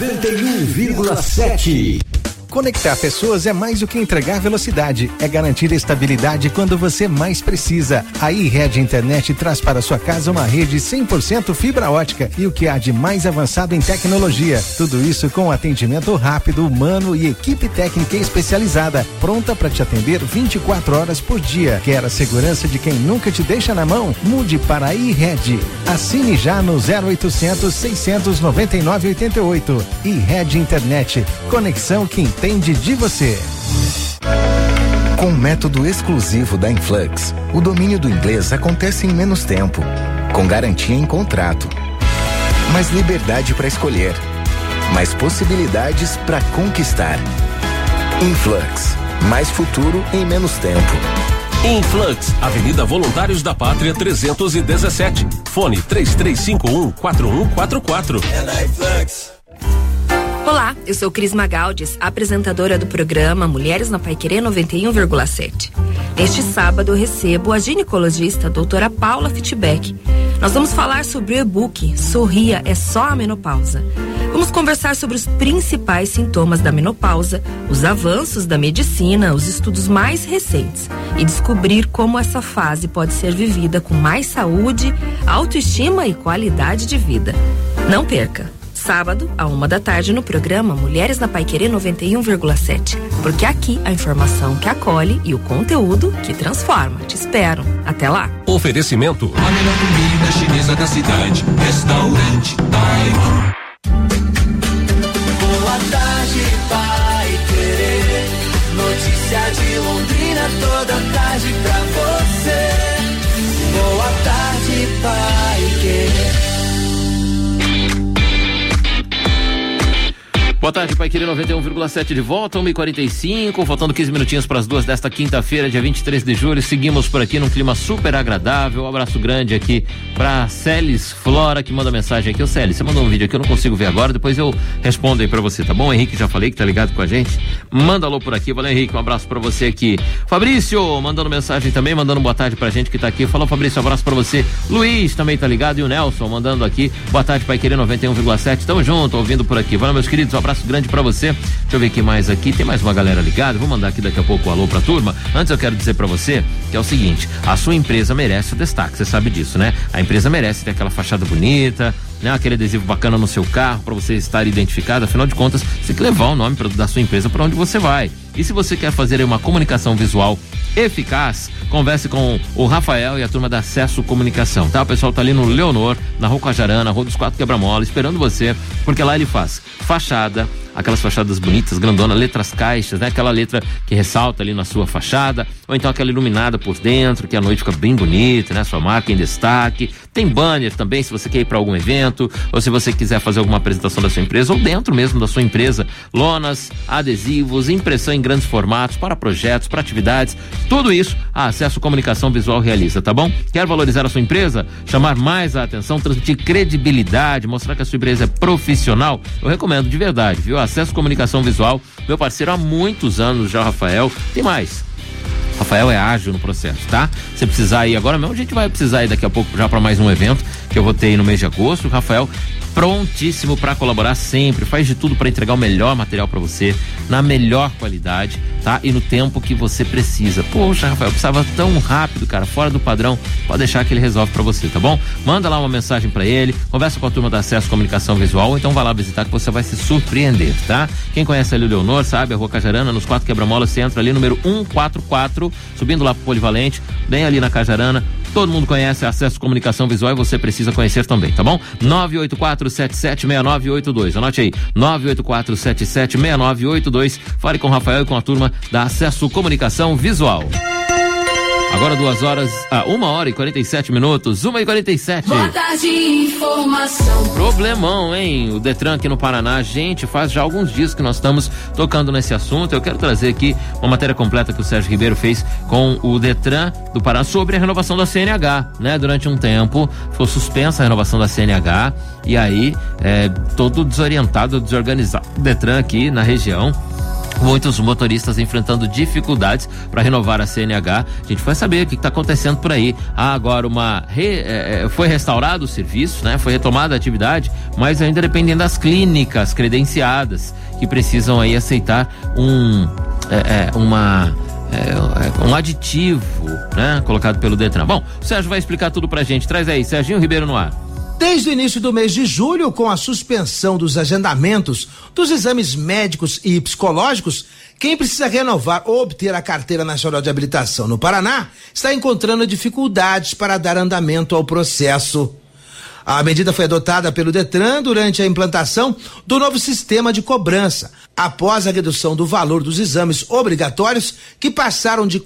91,7. Conectar pessoas é mais do que entregar velocidade, é garantir estabilidade quando você mais precisa. A iRede Internet traz para sua casa uma rede 100% fibra ótica e o que há de mais avançado em tecnologia. Tudo isso com atendimento rápido, humano e equipe técnica especializada, pronta para te atender 24 horas por dia. Quer a segurança de quem nunca te deixa na mão? Mude para a iRede. Assine já no 0800 699 88. iRede Internet. Conexão que entende de você. Com o método exclusivo da Influx, o domínio do inglês acontece em menos tempo, com garantia em contrato. Mais liberdade para escolher, mais possibilidades para conquistar. Influx, mais futuro em menos tempo. Influx, Avenida Voluntários da Pátria 317. Fone 3351-4144. É na Influx. Olá, eu sou Cris Magaldes, apresentadora do programa Mulheres na Paiquerê 91,7. Neste sábado eu recebo a ginecologista doutora Paula Fitbeck. Nós vamos falar sobre o e-book Sorria é só a menopausa. Vamos conversar sobre os principais sintomas da menopausa, os avanços da medicina, os estudos mais recentes e descobrir como essa fase pode ser vivida com mais saúde, autoestima e qualidade de vida. Não perca! Sábado, à 13h, no programa Mulheres na Paiquerê 91,7. Porque aqui a informação que acolhe e o conteúdo que transforma. Te espero. Até lá. Oferecimento. A melhor comida chinesa da cidade. Restaurante Taiwan. Boa tarde, Paiquerê. Notícia de Londrina toda tarde pra você. Boa tarde, Paiquerê. Boa tarde, Paiquerê 91,7 de volta, 1h45, faltando 15 minutinhos para as 2 desta quinta-feira, dia 23 de julho. Seguimos por aqui num clima super agradável. Um abraço grande aqui pra Celis Flora, que manda mensagem aqui. Ô Celis, você mandou um vídeo aqui, eu não consigo ver agora, depois eu respondo aí pra você, tá bom? Henrique, já falei que tá ligado com a gente. Manda alô por aqui, valeu Henrique, um abraço pra você aqui. Fabrício, mandando mensagem também, mandando boa tarde pra gente que tá aqui. Falou, Fabrício, um abraço pra você. Luiz também tá ligado, e o Nelson mandando aqui. Boa tarde, Paiquerê 91,7. Tamo junto, ouvindo por aqui. Valeu, meus queridos, um abraço grande pra você. Deixa eu ver quem mais aqui. Tem mais uma galera ligada. Vou mandar aqui daqui a pouco um alô pra turma. Antes eu quero dizer pra você que é o seguinte: a sua empresa merece o destaque, você sabe disso, né? A empresa merece ter aquela fachada bonita, né? Aquele adesivo bacana no seu carro pra você estar identificado. Afinal de contas, você tem que levar o nome da sua empresa pra onde você vai. E se você quer fazer uma comunicação visual eficaz, converse com o Rafael e a turma da Acesso Comunicação, tá? O pessoal tá ali no Leonor, na Rua Cajarana, Rua dos 4 Quebra-Mola, esperando você, porque lá ele faz fachada, aquelas fachadas bonitas, grandona, letras caixas, né? Aquela letra que ressalta ali na sua fachada, ou então aquela iluminada por dentro, que a noite fica bem bonita, né? Sua marca em destaque. Tem banner também, se você quer ir para algum evento, ou se você quiser fazer alguma apresentação da sua empresa, ou dentro mesmo da sua empresa, lonas, adesivos, impressão em grandes formatos, para projetos, para atividades, tudo isso a Acesso Comunicação Visual realiza, tá bom? Quer valorizar a sua empresa? Chamar mais a atenção, transmitir credibilidade, mostrar que a sua empresa é profissional? Eu recomendo de verdade, viu? Acesso Comunicação Visual, meu parceiro há muitos anos já, Rafael. Tem mais. Rafael é ágil no processo, tá? Se precisar ir agora mesmo, a gente vai precisar ir daqui a pouco já para mais um evento que eu vou ter aí no mês de agosto. O Rafael prontíssimo para colaborar sempre, faz de tudo para entregar o melhor material para você, na melhor qualidade, tá? E no tempo que você precisa. Poxa, Rafael, precisava tão rápido, cara, fora do padrão. Pode deixar que ele resolve para você, tá bom? Manda lá uma mensagem para ele, conversa com a turma da Acesso Comunicação Visual, ou então vai lá visitar que você vai se surpreender, tá? Quem conhece ali o Leonor, sabe, a Rua Cajarana, nos 4 quebra-molas, você entra ali, número 144, subindo lá pro Polivalente, bem ali na Cajarana. Todo mundo conhece a Acesso Comunicação Visual e você precisa conhecer também, tá bom? 984-776982. Anote aí, 984-776982. Fale com o Rafael e com a turma da Acesso Comunicação Visual. Agora 1h47, 1h47. Boa tarde, informação. Problemão, hein? O Detran aqui no Paraná, gente, faz já alguns dias que nós estamos tocando nesse assunto. Eu quero trazer aqui uma matéria completa que o Sérgio Ribeiro fez com o Detran do Paraná sobre a renovação da CNH, né? Durante um tempo foi suspensa a renovação da CNH e aí, todo desorientado, desorganizado o Detran aqui na região. Muitos motoristas enfrentando dificuldades para renovar a CNH. A gente vai saber o que está acontecendo por aí. Agora foi restaurado o serviço, né? Foi retomada a atividade, mas ainda dependem das clínicas credenciadas que precisam aí aceitar um aditivo, né? Colocado pelo Detran. Bom, o Sérgio vai explicar tudo pra gente. Traz aí, Serginho Ribeiro no ar. Desde o início do mês de julho, com a suspensão dos agendamentos dos exames médicos e psicológicos, quem precisa renovar ou obter a Carteira Nacional de Habilitação no Paraná está encontrando dificuldades para dar andamento ao processo. A medida foi adotada pelo Detran durante a implantação do novo sistema de cobrança, após a redução do valor dos exames obrigatórios, que passaram de R$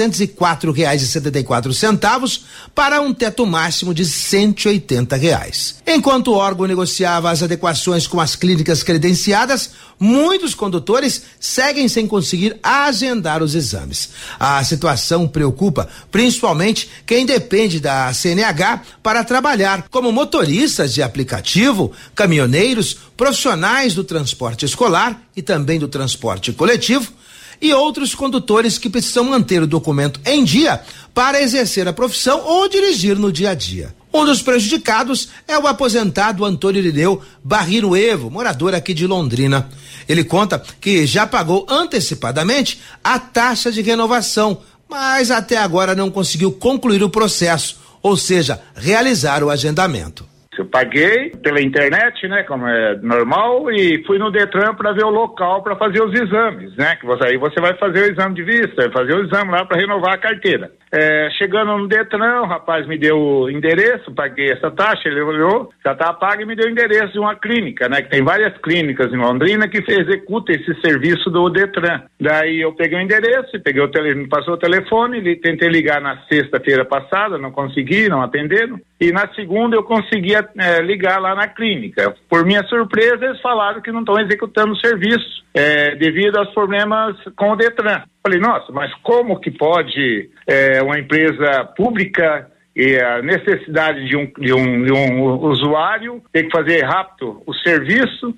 404,74 para um teto máximo de R$ 180. Enquanto o órgão negociava as adequações com as clínicas credenciadas, muitos condutores seguem sem conseguir agendar os exames. A situação preocupa principalmente quem depende da CNH para trabalhar, como motoristas de aplicativo, caminhoneiros, profissionais do transporte escolar e também do transporte coletivo e outros condutores que precisam manter o documento em dia para exercer a profissão ou dirigir no dia a dia. Um dos prejudicados é o aposentado Antônio Irineu Barriro Evo, morador aqui de Londrina. Ele conta que já pagou antecipadamente a taxa de renovação, mas até agora não conseguiu concluir o processo, ou seja, realizar o agendamento. Eu paguei pela internet, né, como é normal, e fui no Detran para ver o local para fazer os exames, né, que aí você vai fazer o exame de vista, vai fazer o exame lá para renovar a carteira. Chegando no Detran, o rapaz me deu o endereço, paguei essa taxa, ele olhou, já tá pago e me deu o endereço de uma clínica, né, que tem várias clínicas em Londrina que executam esse serviço do Detran. Daí eu peguei o endereço, me passou o telefone, tentei ligar na sexta-feira passada, não consegui, não atenderam, e na segunda eu consegui ligar lá na clínica. Por minha surpresa, eles falaram que não estão executando o serviço devido aos problemas com o Detran. Falei, nossa, mas como que pode uma empresa pública e a necessidade de um usuário ter que fazer rápido o serviço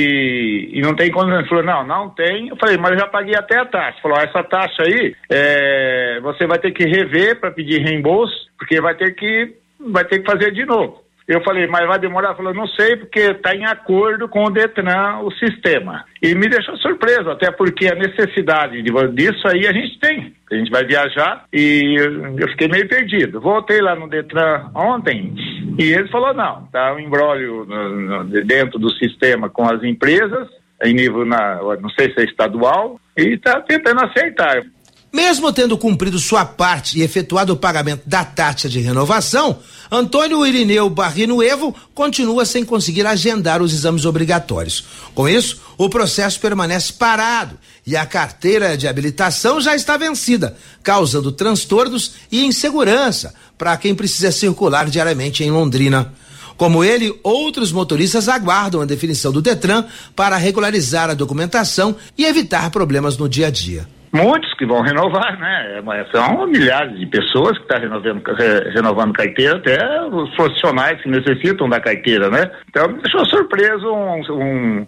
e não tem como? Ele falou, não tem. Eu falei, mas eu já paguei até a taxa. Falou, essa taxa aí você vai ter que rever para pedir reembolso, porque vai ter que fazer de novo. Eu falei, mas vai demorar? Falou, não sei, porque está em acordo com o Detran, o sistema. E me deixou surpreso, até porque a necessidade disso aí a gente tem. A gente vai viajar e eu fiquei meio perdido. Voltei lá no Detran ontem e ele falou, não, tá um imbróglio dentro do sistema com as empresas, em nível, não sei se é estadual, e está tentando acertar. Mesmo tendo cumprido sua parte e efetuado o pagamento da taxa de renovação, Antônio Irineu Barrinuevo continua sem conseguir agendar os exames obrigatórios. Com isso, o processo permanece parado e a carteira de habilitação já está vencida, causando transtornos e insegurança para quem precisa circular diariamente em Londrina. Como ele, outros motoristas aguardam a definição do Detran para regularizar a documentação e evitar problemas no dia a dia. Muitos que vão renovar, né? São milhares de pessoas que estão renovando carteira, até os profissionais que necessitam da carteira, né? Então me deixou surpreso um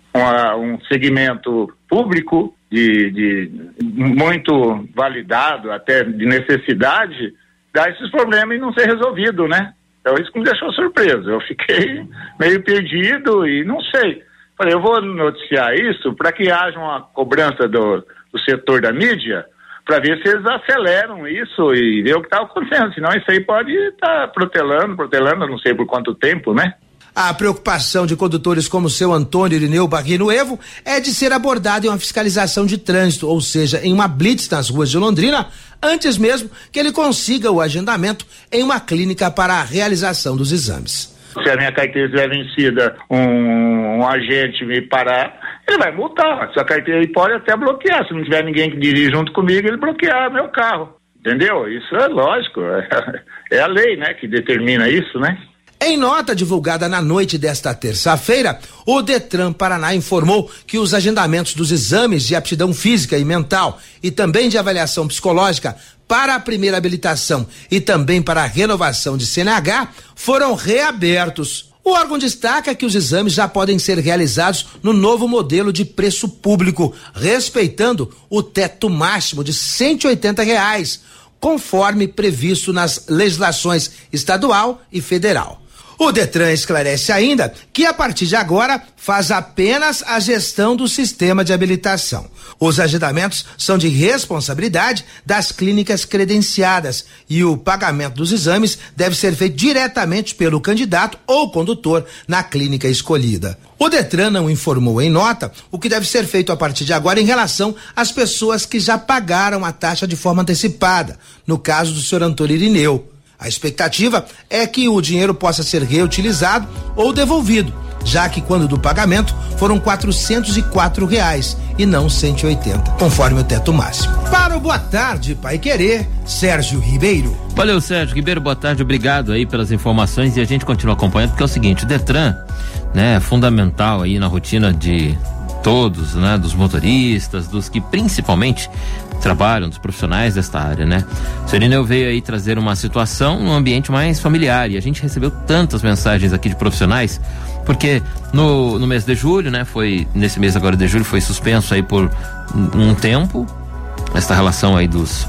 segmento público de muito validado, até de necessidade, dar esses problemas e não ser resolvido, né? Então isso me deixou surpreso. Eu fiquei meio perdido e não sei. Falei, eu vou noticiar isso para que haja uma cobrança do setor da mídia, para ver se eles aceleram isso e ver o que está acontecendo, senão isso aí pode estar protelando, eu não sei por quanto tempo, né? A preocupação de condutores como o seu Antônio Irineu Barrinuevo é de ser abordado em uma fiscalização de trânsito, ou seja, em uma blitz nas ruas de Londrina, antes mesmo que ele consiga o agendamento em uma clínica para a realização dos exames. Se a minha carteira estiver vencida, um agente me parar, ele vai multar. Sua carteira ele pode até bloquear. Se não tiver ninguém que dirige junto comigo, ele bloquear meu carro. Entendeu? Isso é lógico. É a lei, né, que determina isso, né? Em nota divulgada na noite desta terça-feira, o Detran Paraná informou que os agendamentos dos exames de aptidão física e mental e também de avaliação psicológica para a primeira habilitação e também para a renovação de CNH foram reabertos. O órgão destaca que os exames já podem ser realizados no novo modelo de preço público, respeitando o teto máximo de R$180, conforme previsto nas legislações estadual e federal. O Detran esclarece ainda que a partir de agora faz apenas a gestão do sistema de habilitação. Os agendamentos são de responsabilidade das clínicas credenciadas e o pagamento dos exames deve ser feito diretamente pelo candidato ou condutor na clínica escolhida. O Detran não informou em nota o que deve ser feito a partir de agora em relação às pessoas que já pagaram a taxa de forma antecipada, no caso do senhor Antônio Irineu. A expectativa é que o dinheiro possa ser reutilizado ou devolvido, já que quando do pagamento foram R$404 e não 180, conforme o teto máximo. Para o Boa Tarde Pai Querer, Sérgio Ribeiro. Valeu, Sérgio Ribeiro, boa tarde, obrigado aí pelas informações e a gente continua acompanhando, porque é o seguinte, o Detran, né, é fundamental aí na rotina de todos, né, dos motoristas, dos que principalmente trabalham, dos profissionais desta área, né? O senhor Irineu veio aí trazer uma situação num ambiente mais familiar e a gente recebeu tantas mensagens aqui de profissionais, porque no mês de julho, né, nesse mês agora de julho foi suspenso aí por um tempo esta relação aí dos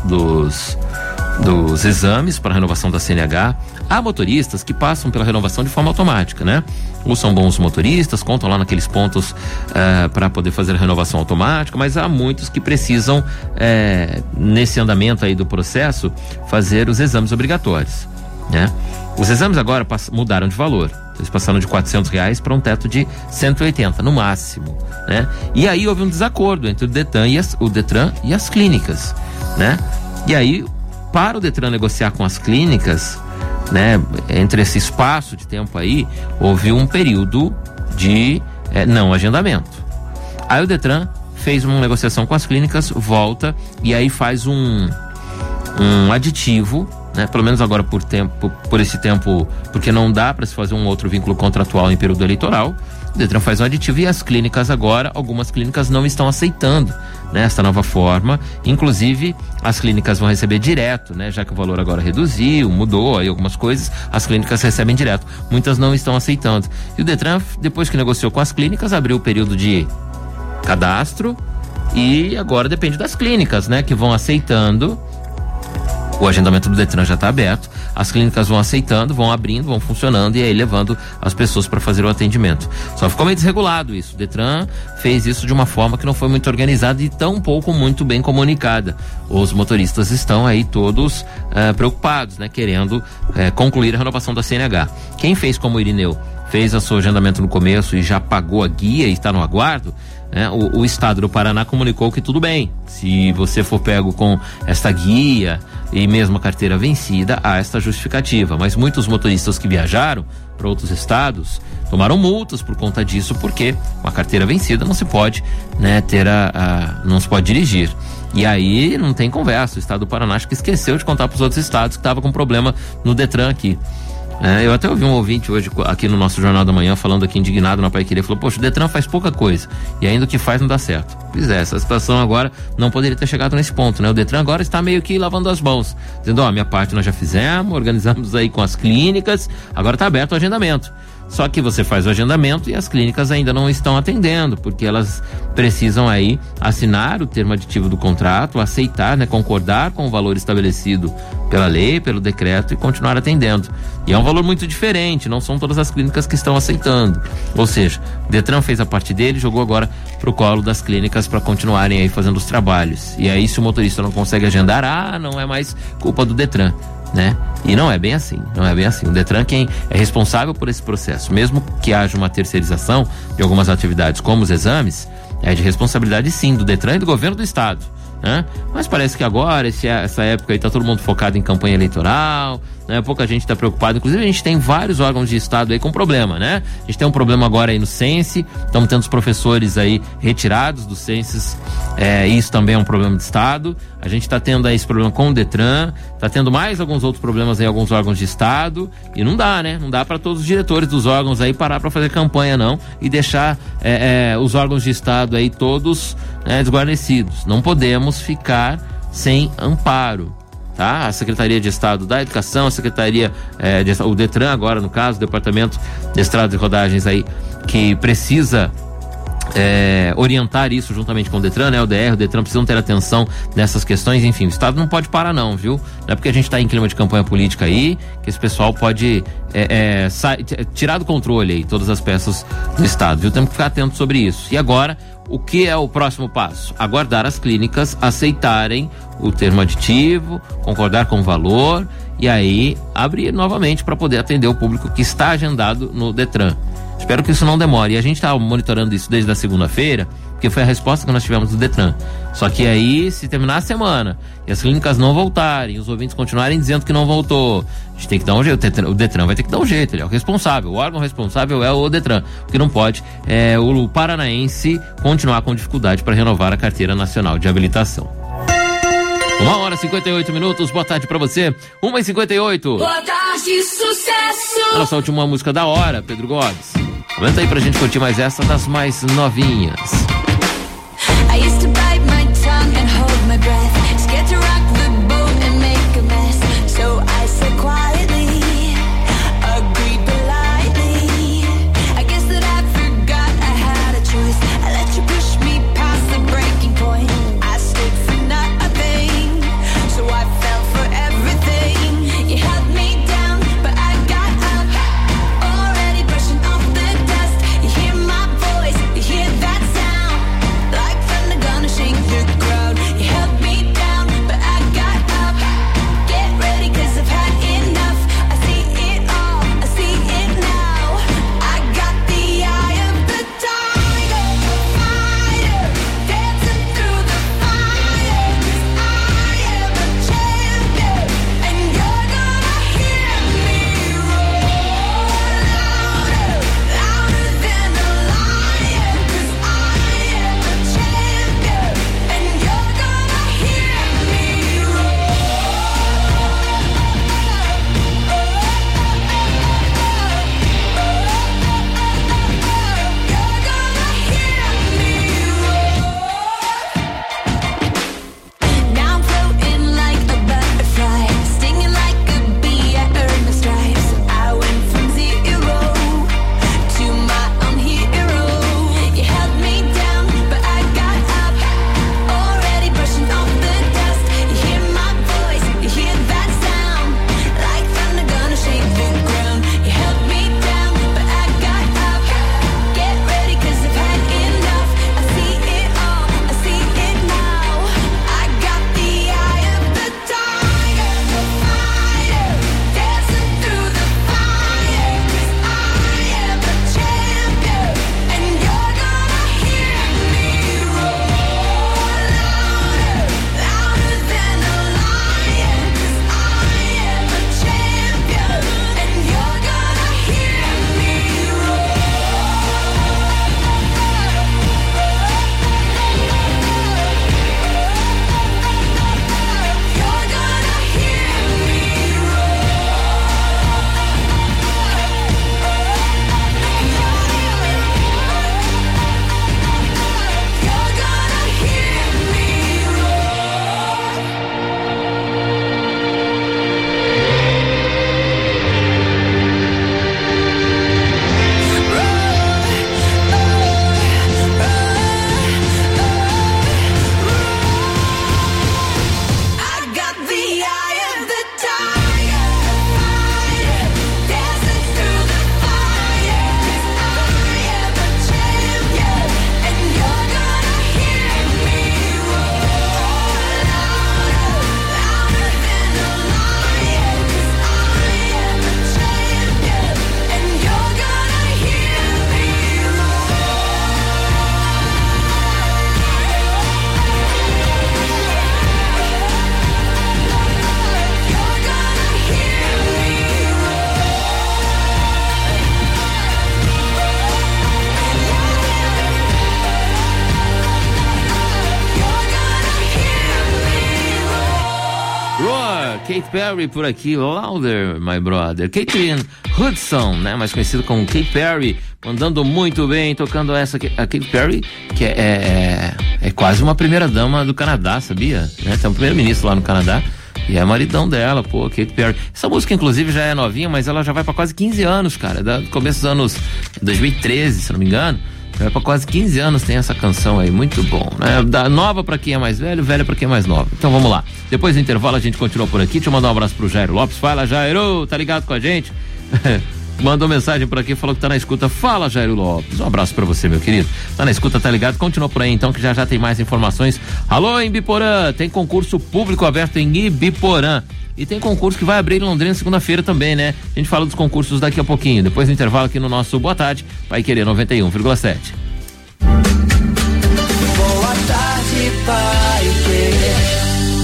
exames para renovação da CNH. Há motoristas que passam pela renovação de forma automática, né? Ou são bons motoristas, contam lá naqueles pontos para poder fazer a renovação automática, mas há muitos que precisam, nesse andamento aí do processo, fazer os exames obrigatórios, né? Os exames agora mudaram de valor. Eles passaram de R$400 para um teto de 180 no máximo, né? E aí houve um desacordo entre o Detran e as clínicas, né? E aí, para o Detran negociar com as clínicas, né, entre esse espaço de tempo aí, houve um período de não agendamento. Aí o Detran fez uma negociação com as clínicas, volta e aí faz um aditivo, né, pelo menos agora por esse tempo, porque não dá para se fazer um outro vínculo contratual em período eleitoral. O Detran faz um aditivo e as clínicas agora, algumas clínicas não estão aceitando, né, essa nova forma. Inclusive as clínicas vão receber direto, né, já que o valor agora reduziu, mudou aí algumas coisas, as clínicas recebem direto, muitas não estão aceitando. E o Detran, depois que negociou com as clínicas, abriu o período de cadastro e agora depende das clínicas, né, que vão aceitando. O agendamento do Detran já está aberto, as clínicas vão aceitando, vão abrindo, vão funcionando e aí levando as pessoas para fazer o atendimento. Só ficou meio desregulado isso. O Detran fez isso de uma forma que não foi muito organizada e tampouco muito bem comunicada. Os motoristas estão aí todos preocupados, né, querendo concluir a renovação da CNH. Quem fez como o Irineu fez o seu agendamento no começo e já pagou a guia e está no aguardo, né? O estado do Paraná comunicou que tudo bem, se você for pego com esta guia e mesmo a carteira vencida, há esta justificativa, mas muitos motoristas que viajaram para outros estados tomaram multas por conta disso, porque com a carteira vencida não se pode, né, não se pode dirigir. E aí não tem conversa, o estado do Paraná acho que esqueceu de contar para os outros estados que estava com problema no Detran aqui. Eu até ouvi um ouvinte hoje aqui no nosso Jornal da Manhã falando aqui indignado na Paiquerê, falou, poxa, o Detran faz pouca coisa e ainda o que faz não dá certo. Pois é, essa situação agora não poderia ter chegado nesse ponto, né? O Detran agora está meio que lavando as mãos, dizendo, ó, minha parte nós já fizemos, organizamos aí com as clínicas, agora está aberto o agendamento. Só que você faz o agendamento e as clínicas ainda não estão atendendo, porque elas precisam aí assinar o termo aditivo do contrato, aceitar, né, concordar com o valor estabelecido pela lei, pelo decreto e continuar atendendo. E é um valor muito diferente, não são todas as clínicas que estão aceitando. Ou seja, o Detran fez a parte dele, jogou agora pro colo das clínicas para continuarem aí fazendo os trabalhos. E aí se o motorista não consegue agendar, não é mais culpa do Detran, né? E não é bem assim, não é bem assim. O Detran quem é responsável por esse processo, mesmo que haja uma terceirização de algumas atividades como os exames, é de responsabilidade sim do Detran e do governo do estado, né? Mas parece que agora, essa época aí tá todo mundo focado em campanha eleitoral, né? Pouca gente tá preocupada, inclusive a gente tem vários órgãos de estado aí com problema, né? A gente tem um problema agora aí no Cense, estamos tendo os professores aí retirados do Censes, isso também é um problema de estado. A gente tá tendo aí esse problema com o Detran, tá tendo mais alguns outros problemas em alguns órgãos de estado, e não dá, né? Não dá para todos os diretores dos órgãos aí parar para fazer campanha não, e deixar os órgãos de estado aí todos desguarnecidos. Não podemos ficar sem amparo, tá? A Secretaria de Estado da Educação, a Secretaria o Detran agora no caso, o Departamento de Estradas e Rodagens aí, que precisa orientar isso juntamente com o Detran, né? O Detran precisam ter atenção nessas questões, enfim, o Estado não pode parar não, viu? Não é porque a gente está em clima de campanha política aí, que esse pessoal pode tirar do controle aí todas as peças do Estado, viu? Temos que ficar atento sobre isso. E agora, o que é o próximo passo? Aguardar as clínicas aceitarem o termo aditivo, concordar com o valor e aí abrir novamente para poder atender o público que está agendado no Detran. Espero que isso não demore. E a gente está monitorando isso desde a segunda-feira, porque foi a resposta que nós tivemos do Detran. Só que aí, se terminar a semana e as clínicas não voltarem, os ouvintes continuarem dizendo que não voltou, a gente tem que dar um jeito. O Detran vai ter que dar um jeito, ele é o responsável. O órgão responsável é o Detran. O que não pode é o paranaense continuar com dificuldade para renovar a carteira nacional de habilitação. 1h58, boa tarde pra você, 1h58. Boa tarde, sucesso! Nossa última música da hora, Pedro Gomes. Comenta aí pra gente curtir mais essa das mais novinhas. I used to bite my tongue and hold my breath, scared to rock the boat and make a mess, so I said quietly, agreed politely, I guess that I forgot I had a choice, I let you push me past the breaking point, I stood for nothing, so I fell for everything, you held me down, but I got up, already brushing off the dust, you hear my voice, you hear that sound. Perry por aqui, Louder, my brother. Caitlin Hudson, né? Mais conhecido como Katy Perry, mandando muito bem, tocando essa. A Katy Perry, que é quase uma primeira dama do Canadá, sabia? Né? Tem um primeiro-ministro lá no Canadá. E é maridão dela, pô, Katy Perry. Essa música, inclusive, já é novinha, mas ela já vai pra quase 15 anos, cara. Do começo dos anos 2013, se não me engano. Já vai pra quase 15 anos, tem essa canção aí, muito bom, né? Da nova pra quem é mais velho, velha pra quem é mais nova. Então vamos lá. Depois do intervalo a gente continua por aqui. Deixa eu mandar um abraço pro Jairo Lopes. Fala, Jairo, tá ligado com a gente? Mandou mensagem por aqui, falou que tá na escuta. Fala, Jairo Lopes. Um abraço pra você, meu querido. Tá na escuta, tá ligado? Continua por aí então, que já tem mais informações. Alô, Ibiporã, tem concurso público aberto em Ibiporã. E tem concurso que vai abrir em Londrina segunda-feira também, né? A gente fala dos concursos daqui a pouquinho. Depois do intervalo aqui no nosso Boa Tarde, Pai Querer 91,7. Boa tarde, Pai Querer.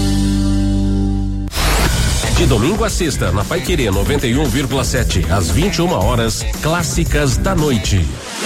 De domingo a sexta, na Pai Querer 91,7, às 21 horas, Clássicas da Noite.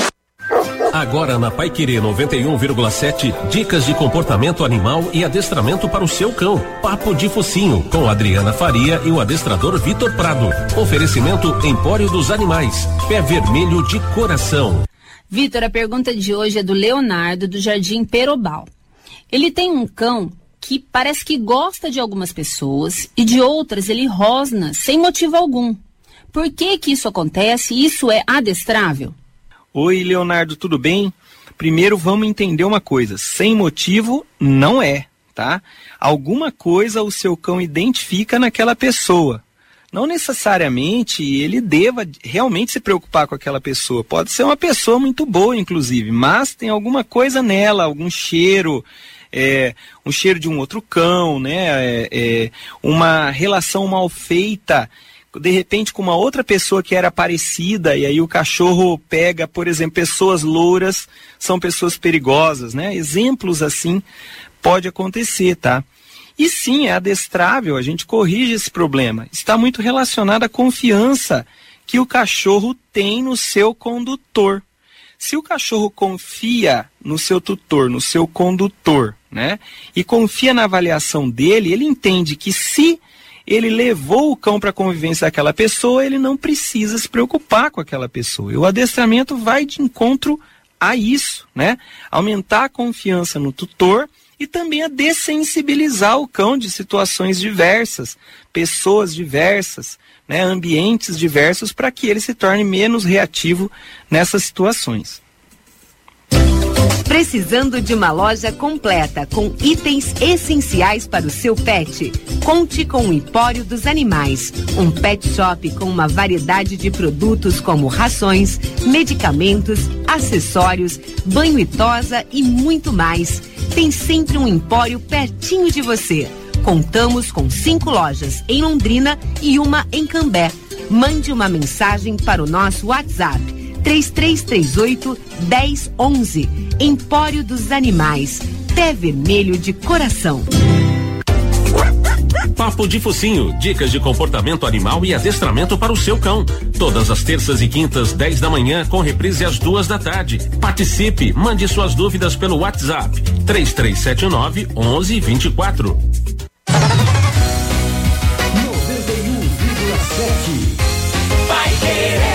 Agora na Pai Querer 91,7, dicas de comportamento animal e adestramento para o seu cão. Papo de Focinho, com Adriana Faria e o adestrador Vitor Prado. Oferecimento Empório dos Animais, Pé Vermelho de Coração. Vitor, a pergunta de hoje é do Leonardo, do Jardim Perobal. Ele tem um cão que parece que gosta de algumas pessoas e de outras ele rosna sem motivo algum. Por que isso acontece? Isso é adestrável? Oi, Leonardo, tudo bem? Primeiro vamos entender uma coisa, sem motivo não é, tá? Alguma coisa o seu cão identifica naquela pessoa. Não necessariamente ele deva realmente se preocupar com aquela pessoa. Pode ser uma pessoa muito boa, inclusive, mas tem alguma coisa nela, algum cheiro, um cheiro de um outro cão, né? Uma relação mal feita, de repente com uma outra pessoa que era parecida, e aí o cachorro pega, por exemplo, pessoas louras, são pessoas perigosas, né? Exemplos assim pode acontecer, tá? E sim, é adestrável, a gente corrige esse problema. Está muito relacionado à confiança que o cachorro tem no seu condutor. Se o cachorro confia no seu tutor, no seu condutor, né? E confia na avaliação dele, ele entende que se ele levou o cão para a convivência daquela pessoa, ele não precisa se preocupar com aquela pessoa. E o adestramento vai de encontro a isso, né? Aumentar a confiança no tutor e também a dessensibilizar o cão de situações diversas, pessoas diversas, né? Ambientes diversos, para que ele se torne menos reativo nessas situações. Precisando de uma loja completa com itens essenciais para o seu pet? Conte com o Empório dos Animais, um pet shop com uma variedade de produtos como rações, medicamentos, acessórios, banho e tosa e muito mais. Tem sempre um empório pertinho de você. Contamos com 5 lojas em Londrina e uma em Cambé. Mande uma mensagem para o nosso WhatsApp 3338-1011. Empório dos Animais, Pé Vermelho de Coração. Papo de Focinho, dicas de comportamento animal e adestramento para o seu cão. Todas as terças e quintas, 10 da manhã, com reprise às 2 da tarde. Participe, mande suas dúvidas pelo WhatsApp 3379-1124. 91,7 Vai Querer.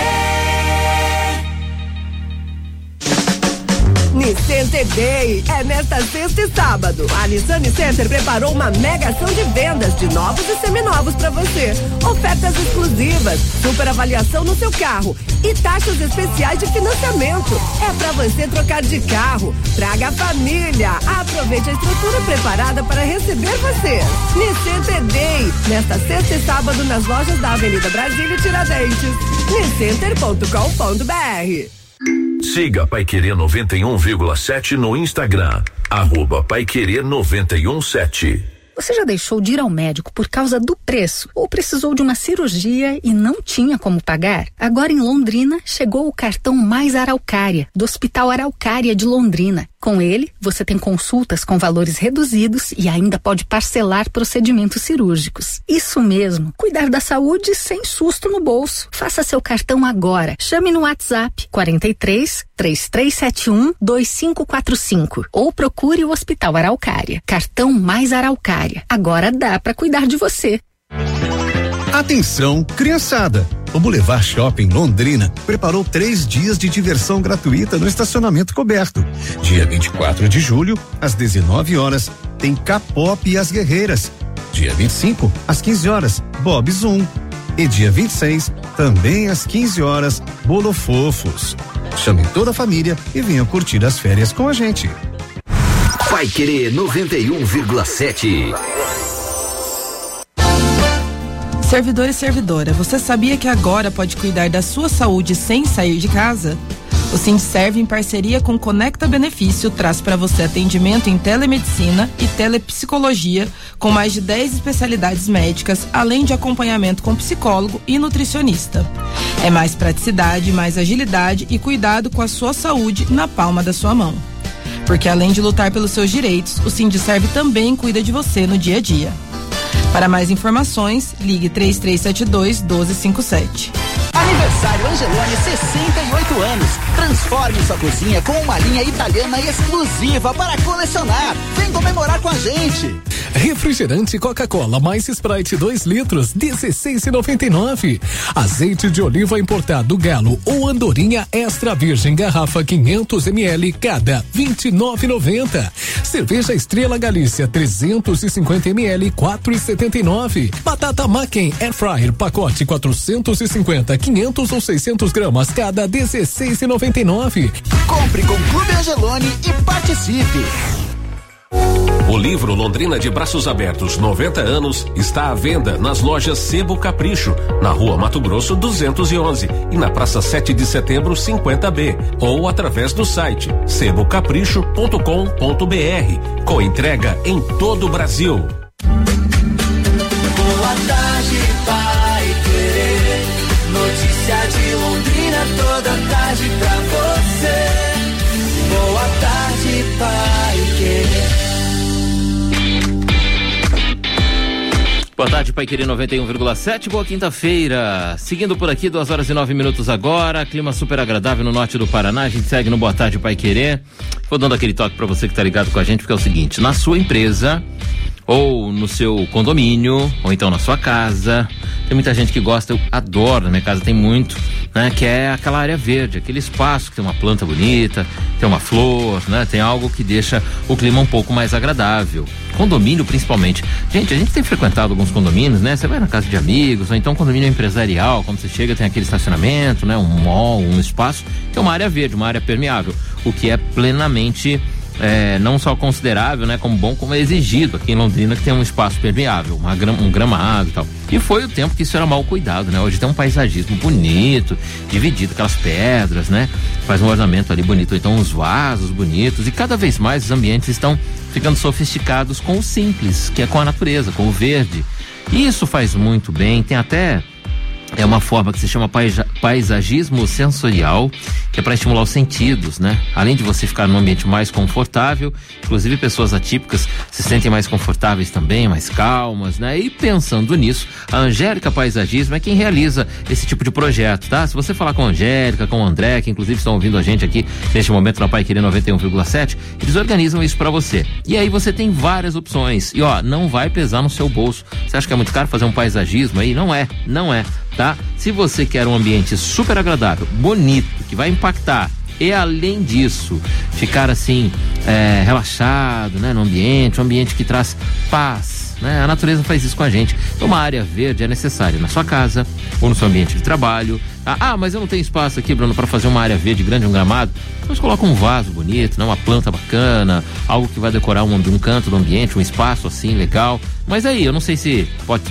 Nissan Day é nesta sexta e sábado. A Nissan Center preparou uma mega ação de vendas de novos e seminovos para você. Ofertas exclusivas, super avaliação no seu carro e taxas especiais de financiamento. É para você trocar de carro. Traga a família. Aproveite a estrutura preparada para receber você. Nissan Day, nesta sexta e sábado nas lojas da Avenida Brasília e Tiradentes. niscenter.com.br. Siga Pai Querer 91,7 no Instagram, @Pai Querer 91,7. Você já deixou de ir ao médico por causa do preço ou precisou de uma cirurgia e não tinha como pagar? Agora em Londrina chegou o cartão Mais Araucária, do Hospital Araucária de Londrina. Com ele, você tem consultas com valores reduzidos e ainda pode parcelar procedimentos cirúrgicos. Isso mesmo, cuidar da saúde sem susto no bolso. Faça seu cartão agora. Chame no WhatsApp 43 3371 2545 ou procure o Hospital Araucária. Cartão Mais Araucária. Agora dá para cuidar de você. Atenção, criançada! O Boulevard Shopping Londrina preparou 3 dias de diversão gratuita no estacionamento coberto. Dia 24 de julho, às 19 horas, tem K-pop e as Guerreiras. Dia 25, às 15 horas, Bob Zoom. E dia 26, também às 15 horas, Bolo Fofos. Chame toda a família e venham curtir as férias com a gente. Paiquerê 91,7. Servidor e servidora, você sabia que agora pode cuidar da sua saúde sem sair de casa? O Sindserv, em parceria com Conecta Benefício, traz para você atendimento em telemedicina e telepsicologia, com mais de 10 especialidades médicas, além de acompanhamento com psicólogo e nutricionista. É mais praticidade, mais agilidade e cuidado com a sua saúde na palma da sua mão. Porque além de lutar pelos seus direitos, o Sindserv também cuida de você no dia a dia. Para mais informações, ligue 3372-1257. Aniversário Angeloni, 68 anos. Transforme sua cozinha com uma linha italiana exclusiva para colecionar. Vem comemorar com a gente. Refrigerante Coca-Cola mais Sprite 2 litros, 16,99. Azeite de oliva importado Galo ou Andorinha Extra Virgem garrafa 500 ml cada, 29,90. Cerveja Estrela Galícia 350 ml, 4,79. Batata Macken Air Fryer pacote 450, 500 ou 600 gramas cada, 16,99. Compre com Clube Angeloni e participe. O livro Londrina de Braços Abertos 90 anos está à venda nas lojas Sebo Capricho, na Rua Mato Grosso 211 e na Praça 7 de Setembro 50B, ou através do site sebocapricho.com.br, com entrega em todo o Brasil. Boa tarde, Paiquerê. Notícia de Londrina toda tarde pra você. Boa tarde, Paiquerê. Boa tarde, Paiquerê 91,7, boa quinta-feira. Seguindo por aqui, 2h09 agora, clima super agradável no norte do Paraná. A gente segue no Boa Tarde, Paiquerê. Vou dando aquele toque pra você que tá ligado com a gente, porque é o seguinte: na sua empresa, ou no seu condomínio, ou então na sua casa, tem muita gente que gosta, eu adoro, na minha casa tem muito, né? Que é aquela área verde, aquele espaço que tem uma planta bonita, tem uma flor, né? Tem algo que deixa o clima um pouco mais agradável. Condomínio, principalmente. Gente, a gente tem frequentado alguns condomínios, né? Você vai na casa de amigos, ou então condomínio empresarial, quando você chega tem aquele estacionamento, né? Um mall, um espaço, que é uma área verde, uma área permeável, o que é plenamente não só considerável, né, como bom, como é exigido aqui em Londrina, que tem um espaço permeável, um gramado e tal. E foi o tempo que isso era mal cuidado, né? Hoje tem um paisagismo bonito, dividido, aquelas pedras, né? Faz um ornamento ali bonito, então uns vasos bonitos, e cada vez mais os ambientes estão ficando sofisticados com o simples, que é com a natureza, com o verde. E isso faz muito bem, tem até uma forma que se chama paisagismo sensorial, que é para estimular os sentidos, né? Além de você ficar num ambiente mais confortável, inclusive pessoas atípicas se sentem mais confortáveis também, mais calmas, né? E pensando nisso, a Angélica Paisagismo é quem realiza esse tipo de projeto, tá? Se você falar com a Angélica, com o André, que inclusive estão ouvindo a gente aqui neste momento na Paiquerê 91,7, eles organizam isso para você. E aí você tem várias opções. E ó, não vai pesar no seu bolso. Você acha que é muito caro fazer um paisagismo aí? Não é. Tá? Se você quer um ambiente super agradável, bonito, que vai impactar, e além disso, ficar assim, relaxado, né, no ambiente, um ambiente que traz paz, né? A natureza faz isso com a gente. Então, uma área verde é necessária na sua casa ou no seu ambiente de trabalho. Ah, mas eu não tenho espaço aqui, Bruno, para fazer uma área verde grande, um gramado. Então você coloca um vaso bonito, né? Uma planta bacana, algo que vai decorar um canto do ambiente, um espaço assim, legal. Mas aí, eu não sei se pode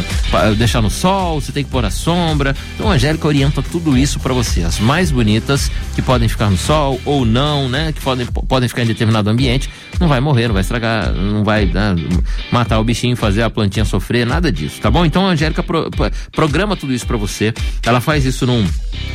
deixar no sol, se tem que pôr a sombra. Então a Angélica orienta tudo isso para você. As mais bonitas, que podem ficar no sol ou não, né? Que podem ficar em determinado ambiente. Não vai morrer, não vai estragar, não vai matar o bichinho, fazer a plantinha sofrer, nada disso, tá bom? Então a Angélica programa tudo isso para você. Ela faz isso